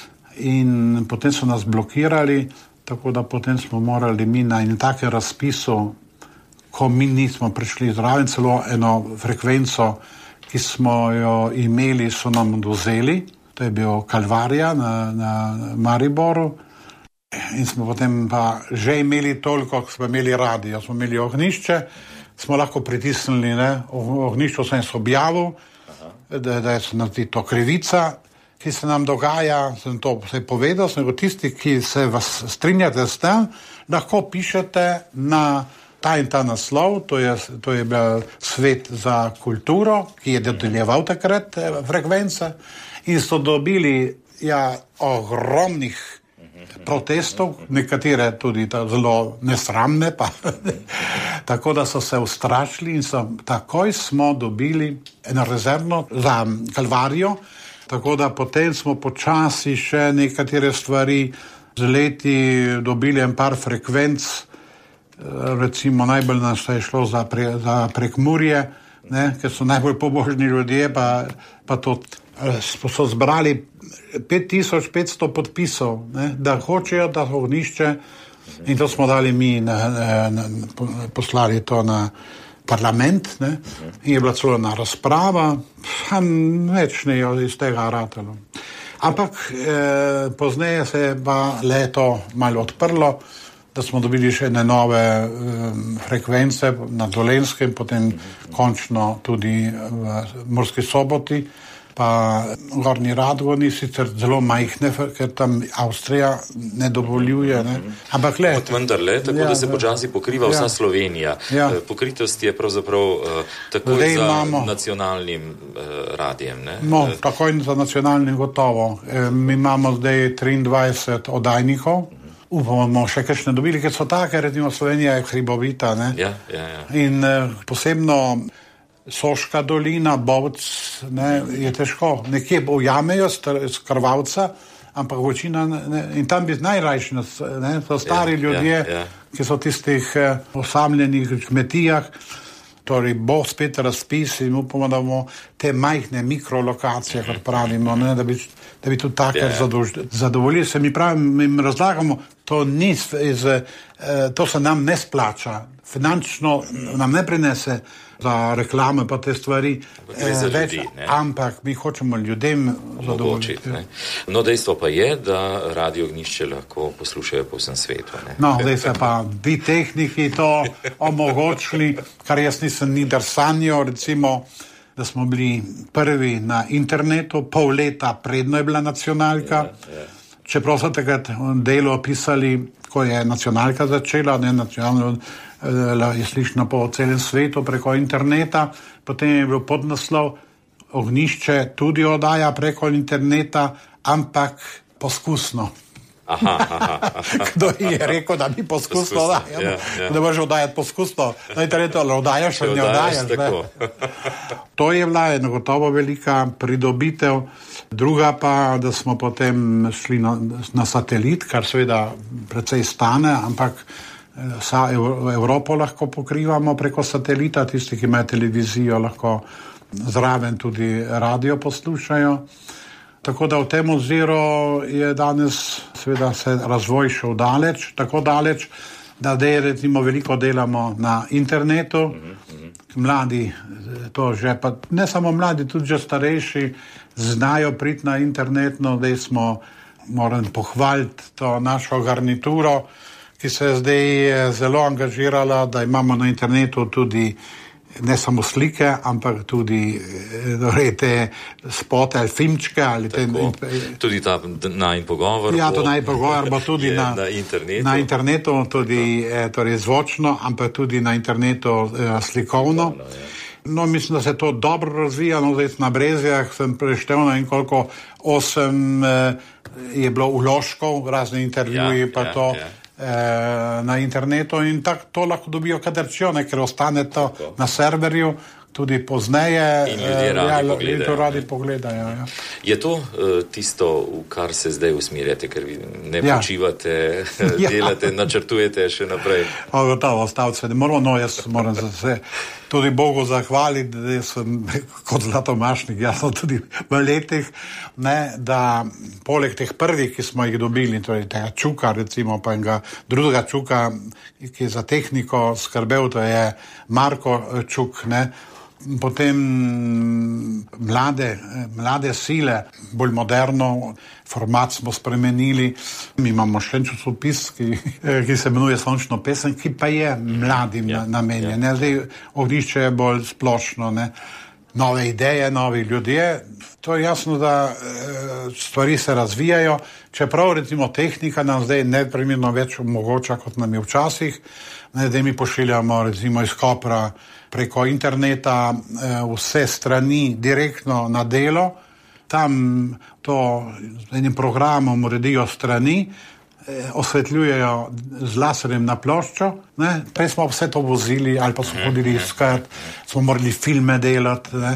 in potem so nas blokirali, tako da potem smo morali mi na en take razpisu, ko mi nismo prišli zraven, celo eno frekvenco, ki smo jo imeli, so nam odvzeli. To je bil Kalvarija na, na Mariboru in smo potem pa že imeli toliko, ko smo imeli radio, smo imeli Ognjišče, smo lahko pritisnili, ne, Ognjišče sem se objavil, da, da je se nam to krivica, ki se nam dogaja, sem to vse povedal, sem rekel, tisti, ki se vas strinjate s tem, lahko pišete na ta in ta naslov, to je, to je bil Svet za kulturo, ki je dodeljeval takrat frekvence, in so dobili ja, ogromnih protestov, nekatere tudi ta, zelo nesramne, pa tako da so se ustrašili in so, takoj smo dobili eno rezervno za Kalvarijo, Tako da potem smo počasi še nekatere stvari z leti dobili en par frekvenc, recimo najbolj nas je šlo za, pre, za Prekmurje, ne, ker so najbolj pobožni ljudje, pa, pa to so zbrali pet tisoč petsto podpisov, ne, da hočejo, da ognišče, in to smo dali mi, na, na, poslali to na parlament, ne, in je bila celo na razprava, več ne je iz tega ratalo. Ampak eh, pozneje se je pa leto malo odprlo, da smo dobili še ene nove eh, frekvence na Dolenjskem, potem končno tudi v Murski Soboti, pa Gornji Radgoni, sicer zelo majhne, ker tam Avstrija ne dovoljuje. Ne? Ampak le. Vendarle, tako ja, da se počasi pokriva ja, vsa Slovenija. Ja. Pokritost je pravzaprav uh, takoj zdaj za imamo, nacionalnim uh, radijem. Ne? No, takoj za nacionalnim gotovo. E, mi imamo zdaj triindvajset oddajnikov. Upamo še kakšne dobili, ker so take, recimo Slovenija je hribovita. Ne? Ja, ja, ja. In uh, posebno Soška dolina, Bovc, ne, je težko. Nekje ujamejo z Krvavca, ampak večina, ne, in tam bi najrajši, ne, so stari ja, ljudje, ja, ja. ki so v tistih eh, osamljenih kmetijah, torej bo spet razpis in upamo, da bomo te majhne mikrolokacije, kot pravimo, ne, da bi, da bi tudi take ja, ja. zadovoljili. Se mi pravim, mi razlagamo, to, ni iz, eh, to se nam ne splača, finančno nam ne prinese za reklame pa te stvari, eh, več, ljudi, ampak mi hočemo ljudem zadovoljiti. No, dejstvo pa je, da Radio Ognjišče lahko poslušajo po vsem svetu. Ne? No, zdaj se pa vi tehniki to omogočili, kar jaz nisem nikdar sanjal, recimo, da smo bili prvi na internetu, pol leta predno je bila nacionalka, ja, ja. Čeprav so takrat delo opisali, ko je nacionalka začela, ne nacionalno je slišno po celem svetu preko interneta, potem je bil podnaslov Ognjišče tudi oddaja preko interneta, ampak poskusno. Aha, aha, aha. Kdo je rekel, da mi poskusno odajamo? Ja, ja. Da boš odajati poskusno na internetu, ali odajaš ali ne odajaš. To je bila ena gotovo velika pridobitev. Druga pa, da smo potem šli na, na satelit, kar seveda precej stane, ampak vsa Evropo lahko pokrivamo preko satelita, tisti, ki imajo televizijo, lahko zraven tudi radio poslušajo. Tako da v tem oziru je danes seveda se razvoj šel daleč, tako daleč, da zdaj recimo veliko delamo na internetu. Mladi, to že pa ne samo mladi, tudi že starejši znajo priti na internet, no zdaj smo, moram pohvaliti to našo garnituro, ki se je zdaj zelo angažirala, da imamo na internetu tudi ne samo slike, ampak tudi te spote ali filmčke. Ali te, tudi ta najin pogovor. Ja, to najin pogovor bo tudi na, na internetu. Na internetu, tudi torej zvočno, ampak tudi na internetu slikovno. No, mislim, da se to dobro razvija. No, zdaj na Brezjah sem preštel na in koliko osem eh, je bilo vložkov, razne intervjuje, ja, pa ja, to ja. Eh, na internetu in tako to lahko dobijo kadarčijo, ne, ker ostane to tako na serverju, tudi pozneje. In ljudje radi ja, pogledajo. To radi pogledajo ja. Je to uh, tisto, v kar se zdaj usmerjate, ker vi ne ja. počivate, delate, ja. načrtujete še naprej? O, gotovo, stavce ne moramo, no, jaz moram za vse tudi Bogu zahvaliti, da sem kot zlatomašnik, jasno tudi v letih, ne, da poleg teh prvih, ki smo jih dobili, torej tega Čuka, recimo, pa enega drugega Čuka, ki je za tehniko skrbel, to je Marko Čuk, ne, potem mlade, mlade sile, bolj moderno, format smo spremenili. Mi imamo še en časopis, ki, ki se imenuje Sončno pesem, ki pa je mladim ja, namenjen. Ja. Zdaj Ognjišče je bolj splošno, ne. Nove ideje, novi ljudje. To je jasno, da stvari se razvijajo, čeprav recimo tehnika nam zdaj neprimerno več omogoča, kot nam je včasih. Ne, da mi pošiljamo recimo iz Kopra preko interneta vse strani direktno na Delo. Tam to z enim programom uredijo strani, osvetljujejo z laserjem na ploščo. Ne. Prej smo vse to vozili ali pa so hodili iskat, smo morali filme delati. Ne.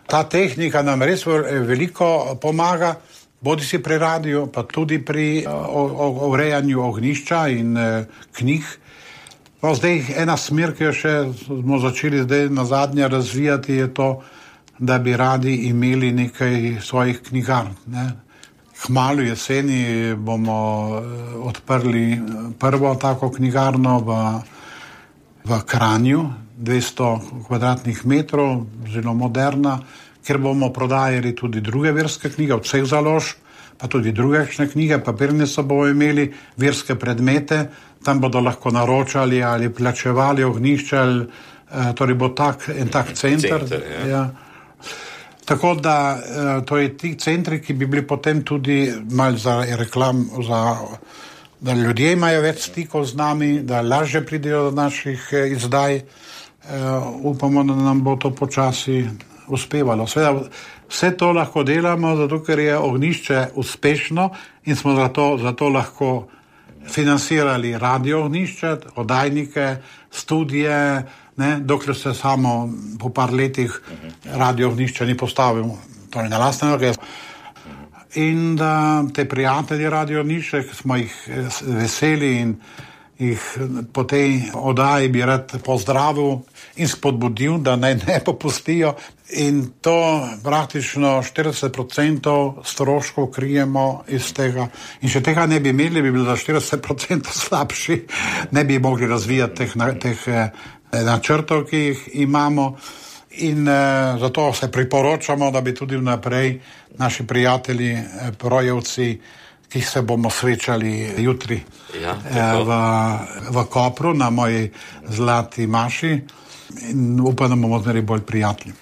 Ta tehnika nam res veliko pomaga, bodi si pri radiju, pa tudi pri urejanju ognjišča in eh, knjig. No, zdaj ena smer, ki jo še smo začeli zdaj na zadnje razvijati, je to, da bi radi imeli nekaj svojih knjigarn. Ne? Kmalu jeseni bomo odprli prvo tako knjigarno v, v Kranju, dvesto kvadratnih metrov, zelo moderna, kjer bomo prodajali tudi druge verske knjige, od vseh založb, pa tudi drugačne knjige, papirne so bomo imeli, verske predmete, tam bodo lahko naročali ali plačevali ognjišče, ali, eh, torej bo tak, en tak center. Center, ja. Ja. Tako da, eh, to je ti centri, ki bi bili potem tudi malo za reklam, za, da ljudje imajo več stikov z nami, da lažje pridejo do naših eh, izdaj. Uh, upamo, da nam bo to počasi uspevalo. Sveda, vse to lahko delamo, zato ker je ognjišče uspešno in smo zato, zato lahko financirali radio ognjišče, oddajnike, studije, ne, dokler se samo po par letih radio ognjišče ni postavil, torej na lastne noge. In da te prijatelji radio ognjišče, ki smo jih veseli in jih po tej oddaji bi rad pozdravil in spodbudil, da naj ne popustijo. In to praktično štirideset procentov stroškov krijemo iz tega. In če tega ne bi imeli, bi bilo za štirideset procentov slabši. Ne bi mogli razvijati teh, teh načrtov, ki jih imamo. In eh, zato se priporočamo, da bi tudi vnaprej naši prijatelji, eh, projevci, ki se bomo srečali jutri ja, v, v Kopru na moji zlati maši in upam, da bomo zmeri bolj prijatelji.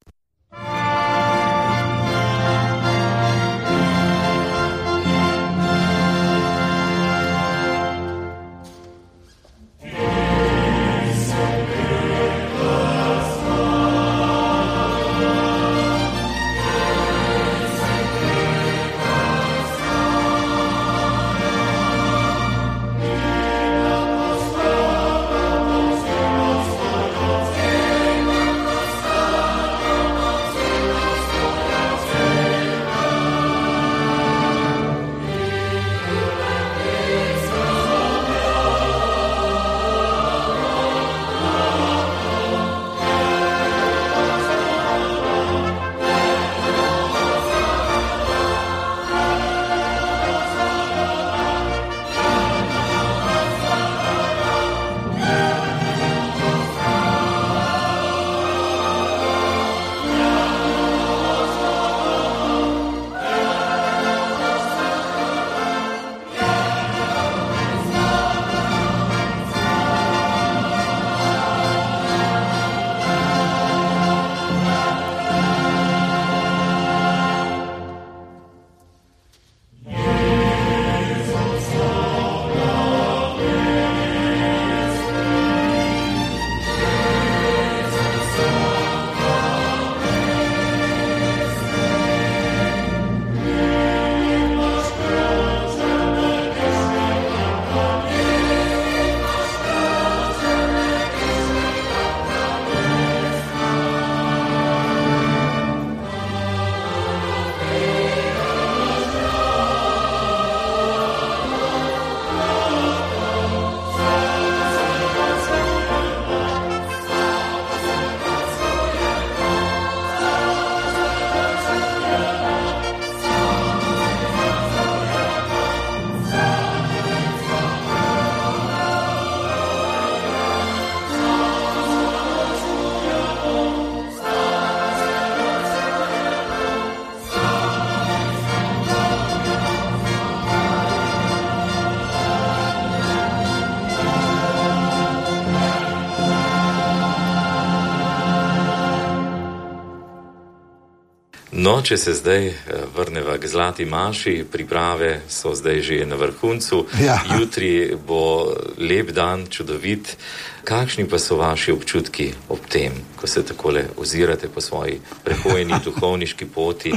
No, če se zdaj vrneva k Zlati maši, priprave so zdaj že na vrhuncu. Ja. Jutri bo lep dan, čudovit. Kakšni pa so vaši občutki ob tem, ko se takole ozirate po svoji prehojeni duhovniški poti?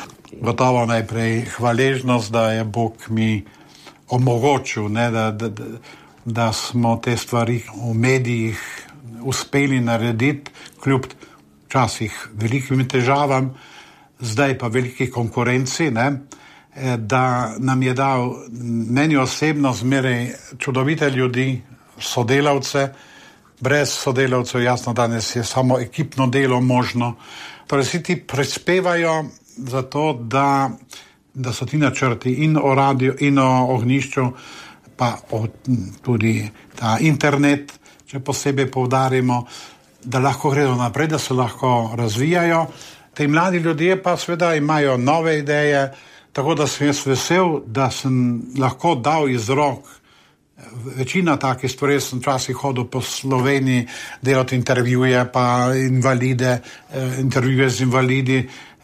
Gotovo najprej hvaležnost, da je Bog mi omogočil, ne, da, da, da smo te stvari v medijih uspeli narediti, kljub včasih velikimi težavami, zdaj pa veliki konkurenci, ne, da nam je dal meni osebno zmeraj čudovite ljudi, sodelavce. Brez sodelavcev, jasno, danes je samo ekipno delo možno. Torej, vsi ti prispevajo za to, da, da so ti načrti in o radiju, in o ognjišču, pa o, tudi ta internet, če posebej poudarimo, da lahko gredo naprej, da se lahko razvijajo. Te mladi ljudje pa seveda imajo nove ideje, tako da sem jaz vesel, da sem lahko dal iz rok večina takih stvari. Sem včasih hodil po Sloveniji delati intervjuje, pa invalide, intervjuje z invalidi.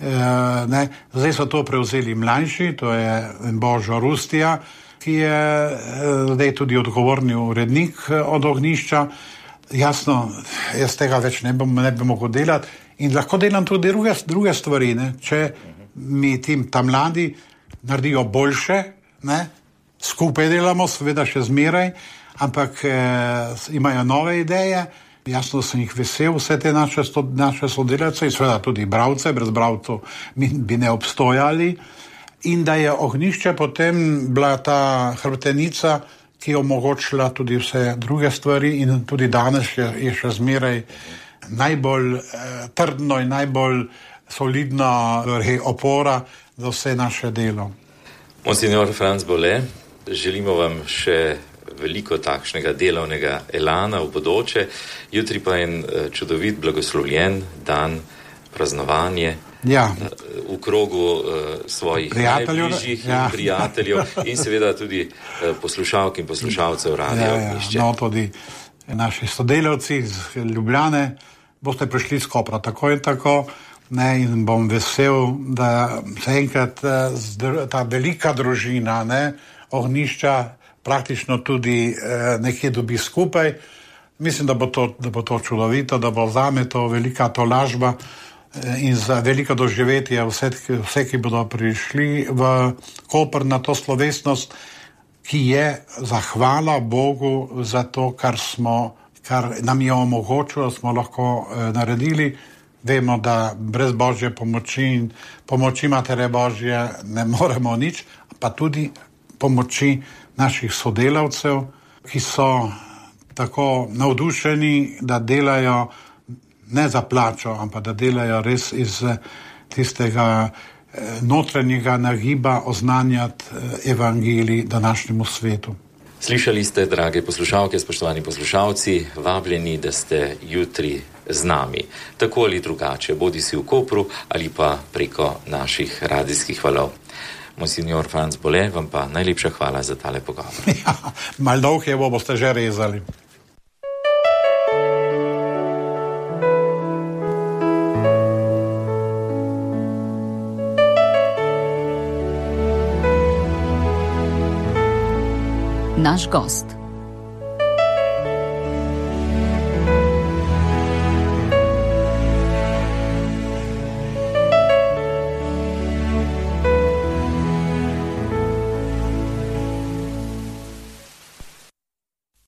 Ne. Zdaj so to prevzeli mlajši, to je Božo Rustija, ki je zdaj tudi odgovorni urednik od ognjišča. Jasno, jaz tega več ne bom, ne bi mogel delati in lahko delam tudi druge, druge stvari, ne. Če mi tim ta mladi naredijo boljše, ne, skupaj delamo, seveda še zmeraj, ampak eh, imajo nove ideje. Jasno sem jih vesel, vse te naše, naše sodelavce in seveda tudi bravce, brez bravcev bi ne obstojali. In da je ognjišče potem bila ta hrbtenica, ki je omogočila tudi vse druge stvari in tudi danes je, je še zmeraj najbolj eh, trdno in najbolj solidna eh, opora za vse naše delo. Monsignor Franc Bolle, želimo vam še veliko takšnega delovnega elana v bodoče. Jutri pa en čudovit, blagoslovljen dan, praznovanje ja. v krogu uh, svojih prijateljev, najbližjih ja. prijateljev in seveda tudi uh, poslušalk in poslušalcev Radia Ognjišče. Ja, ja. No, tudi naši sodelavci iz Ljubljane boste prišli s Kopra, tako in tako. Ne, in bom vesel, da se enkrat ta velika družina, ne, ognjišča praktično tudi eh, nekje dobi skupaj. Mislim, da bo to, da bo to čudovito, da bo zame to velika tolažba eh, in za veliko doživetje vse, vse, ki bodo prišli v Koper na to slovesnost, ki je zahvala Bogu za to, kar smo, kar nam je omogočilo, smo lahko eh, naredili. Vemo, da brez Božje pomoči in pomoči Matere Božje ne moremo nič, pa tudi pomoči naših sodelavcev, ki so tako navdušeni, da delajo ne za plačo, ampak da delajo res iz tistega notranjega nagiba oznanjati evangelij današnjemu svetu. Slišali ste, drage poslušalke, spoštovani poslušalci, vabljeni, da ste jutri z nami. Tako ali drugače, bodi si v Kopru ali pa preko naših radijskih valov. Monsignor Franc Bolle, vam pa najlepša hvala za tale pogovor. Ja, mal dolg je, bo boste že rezali. Naš gost.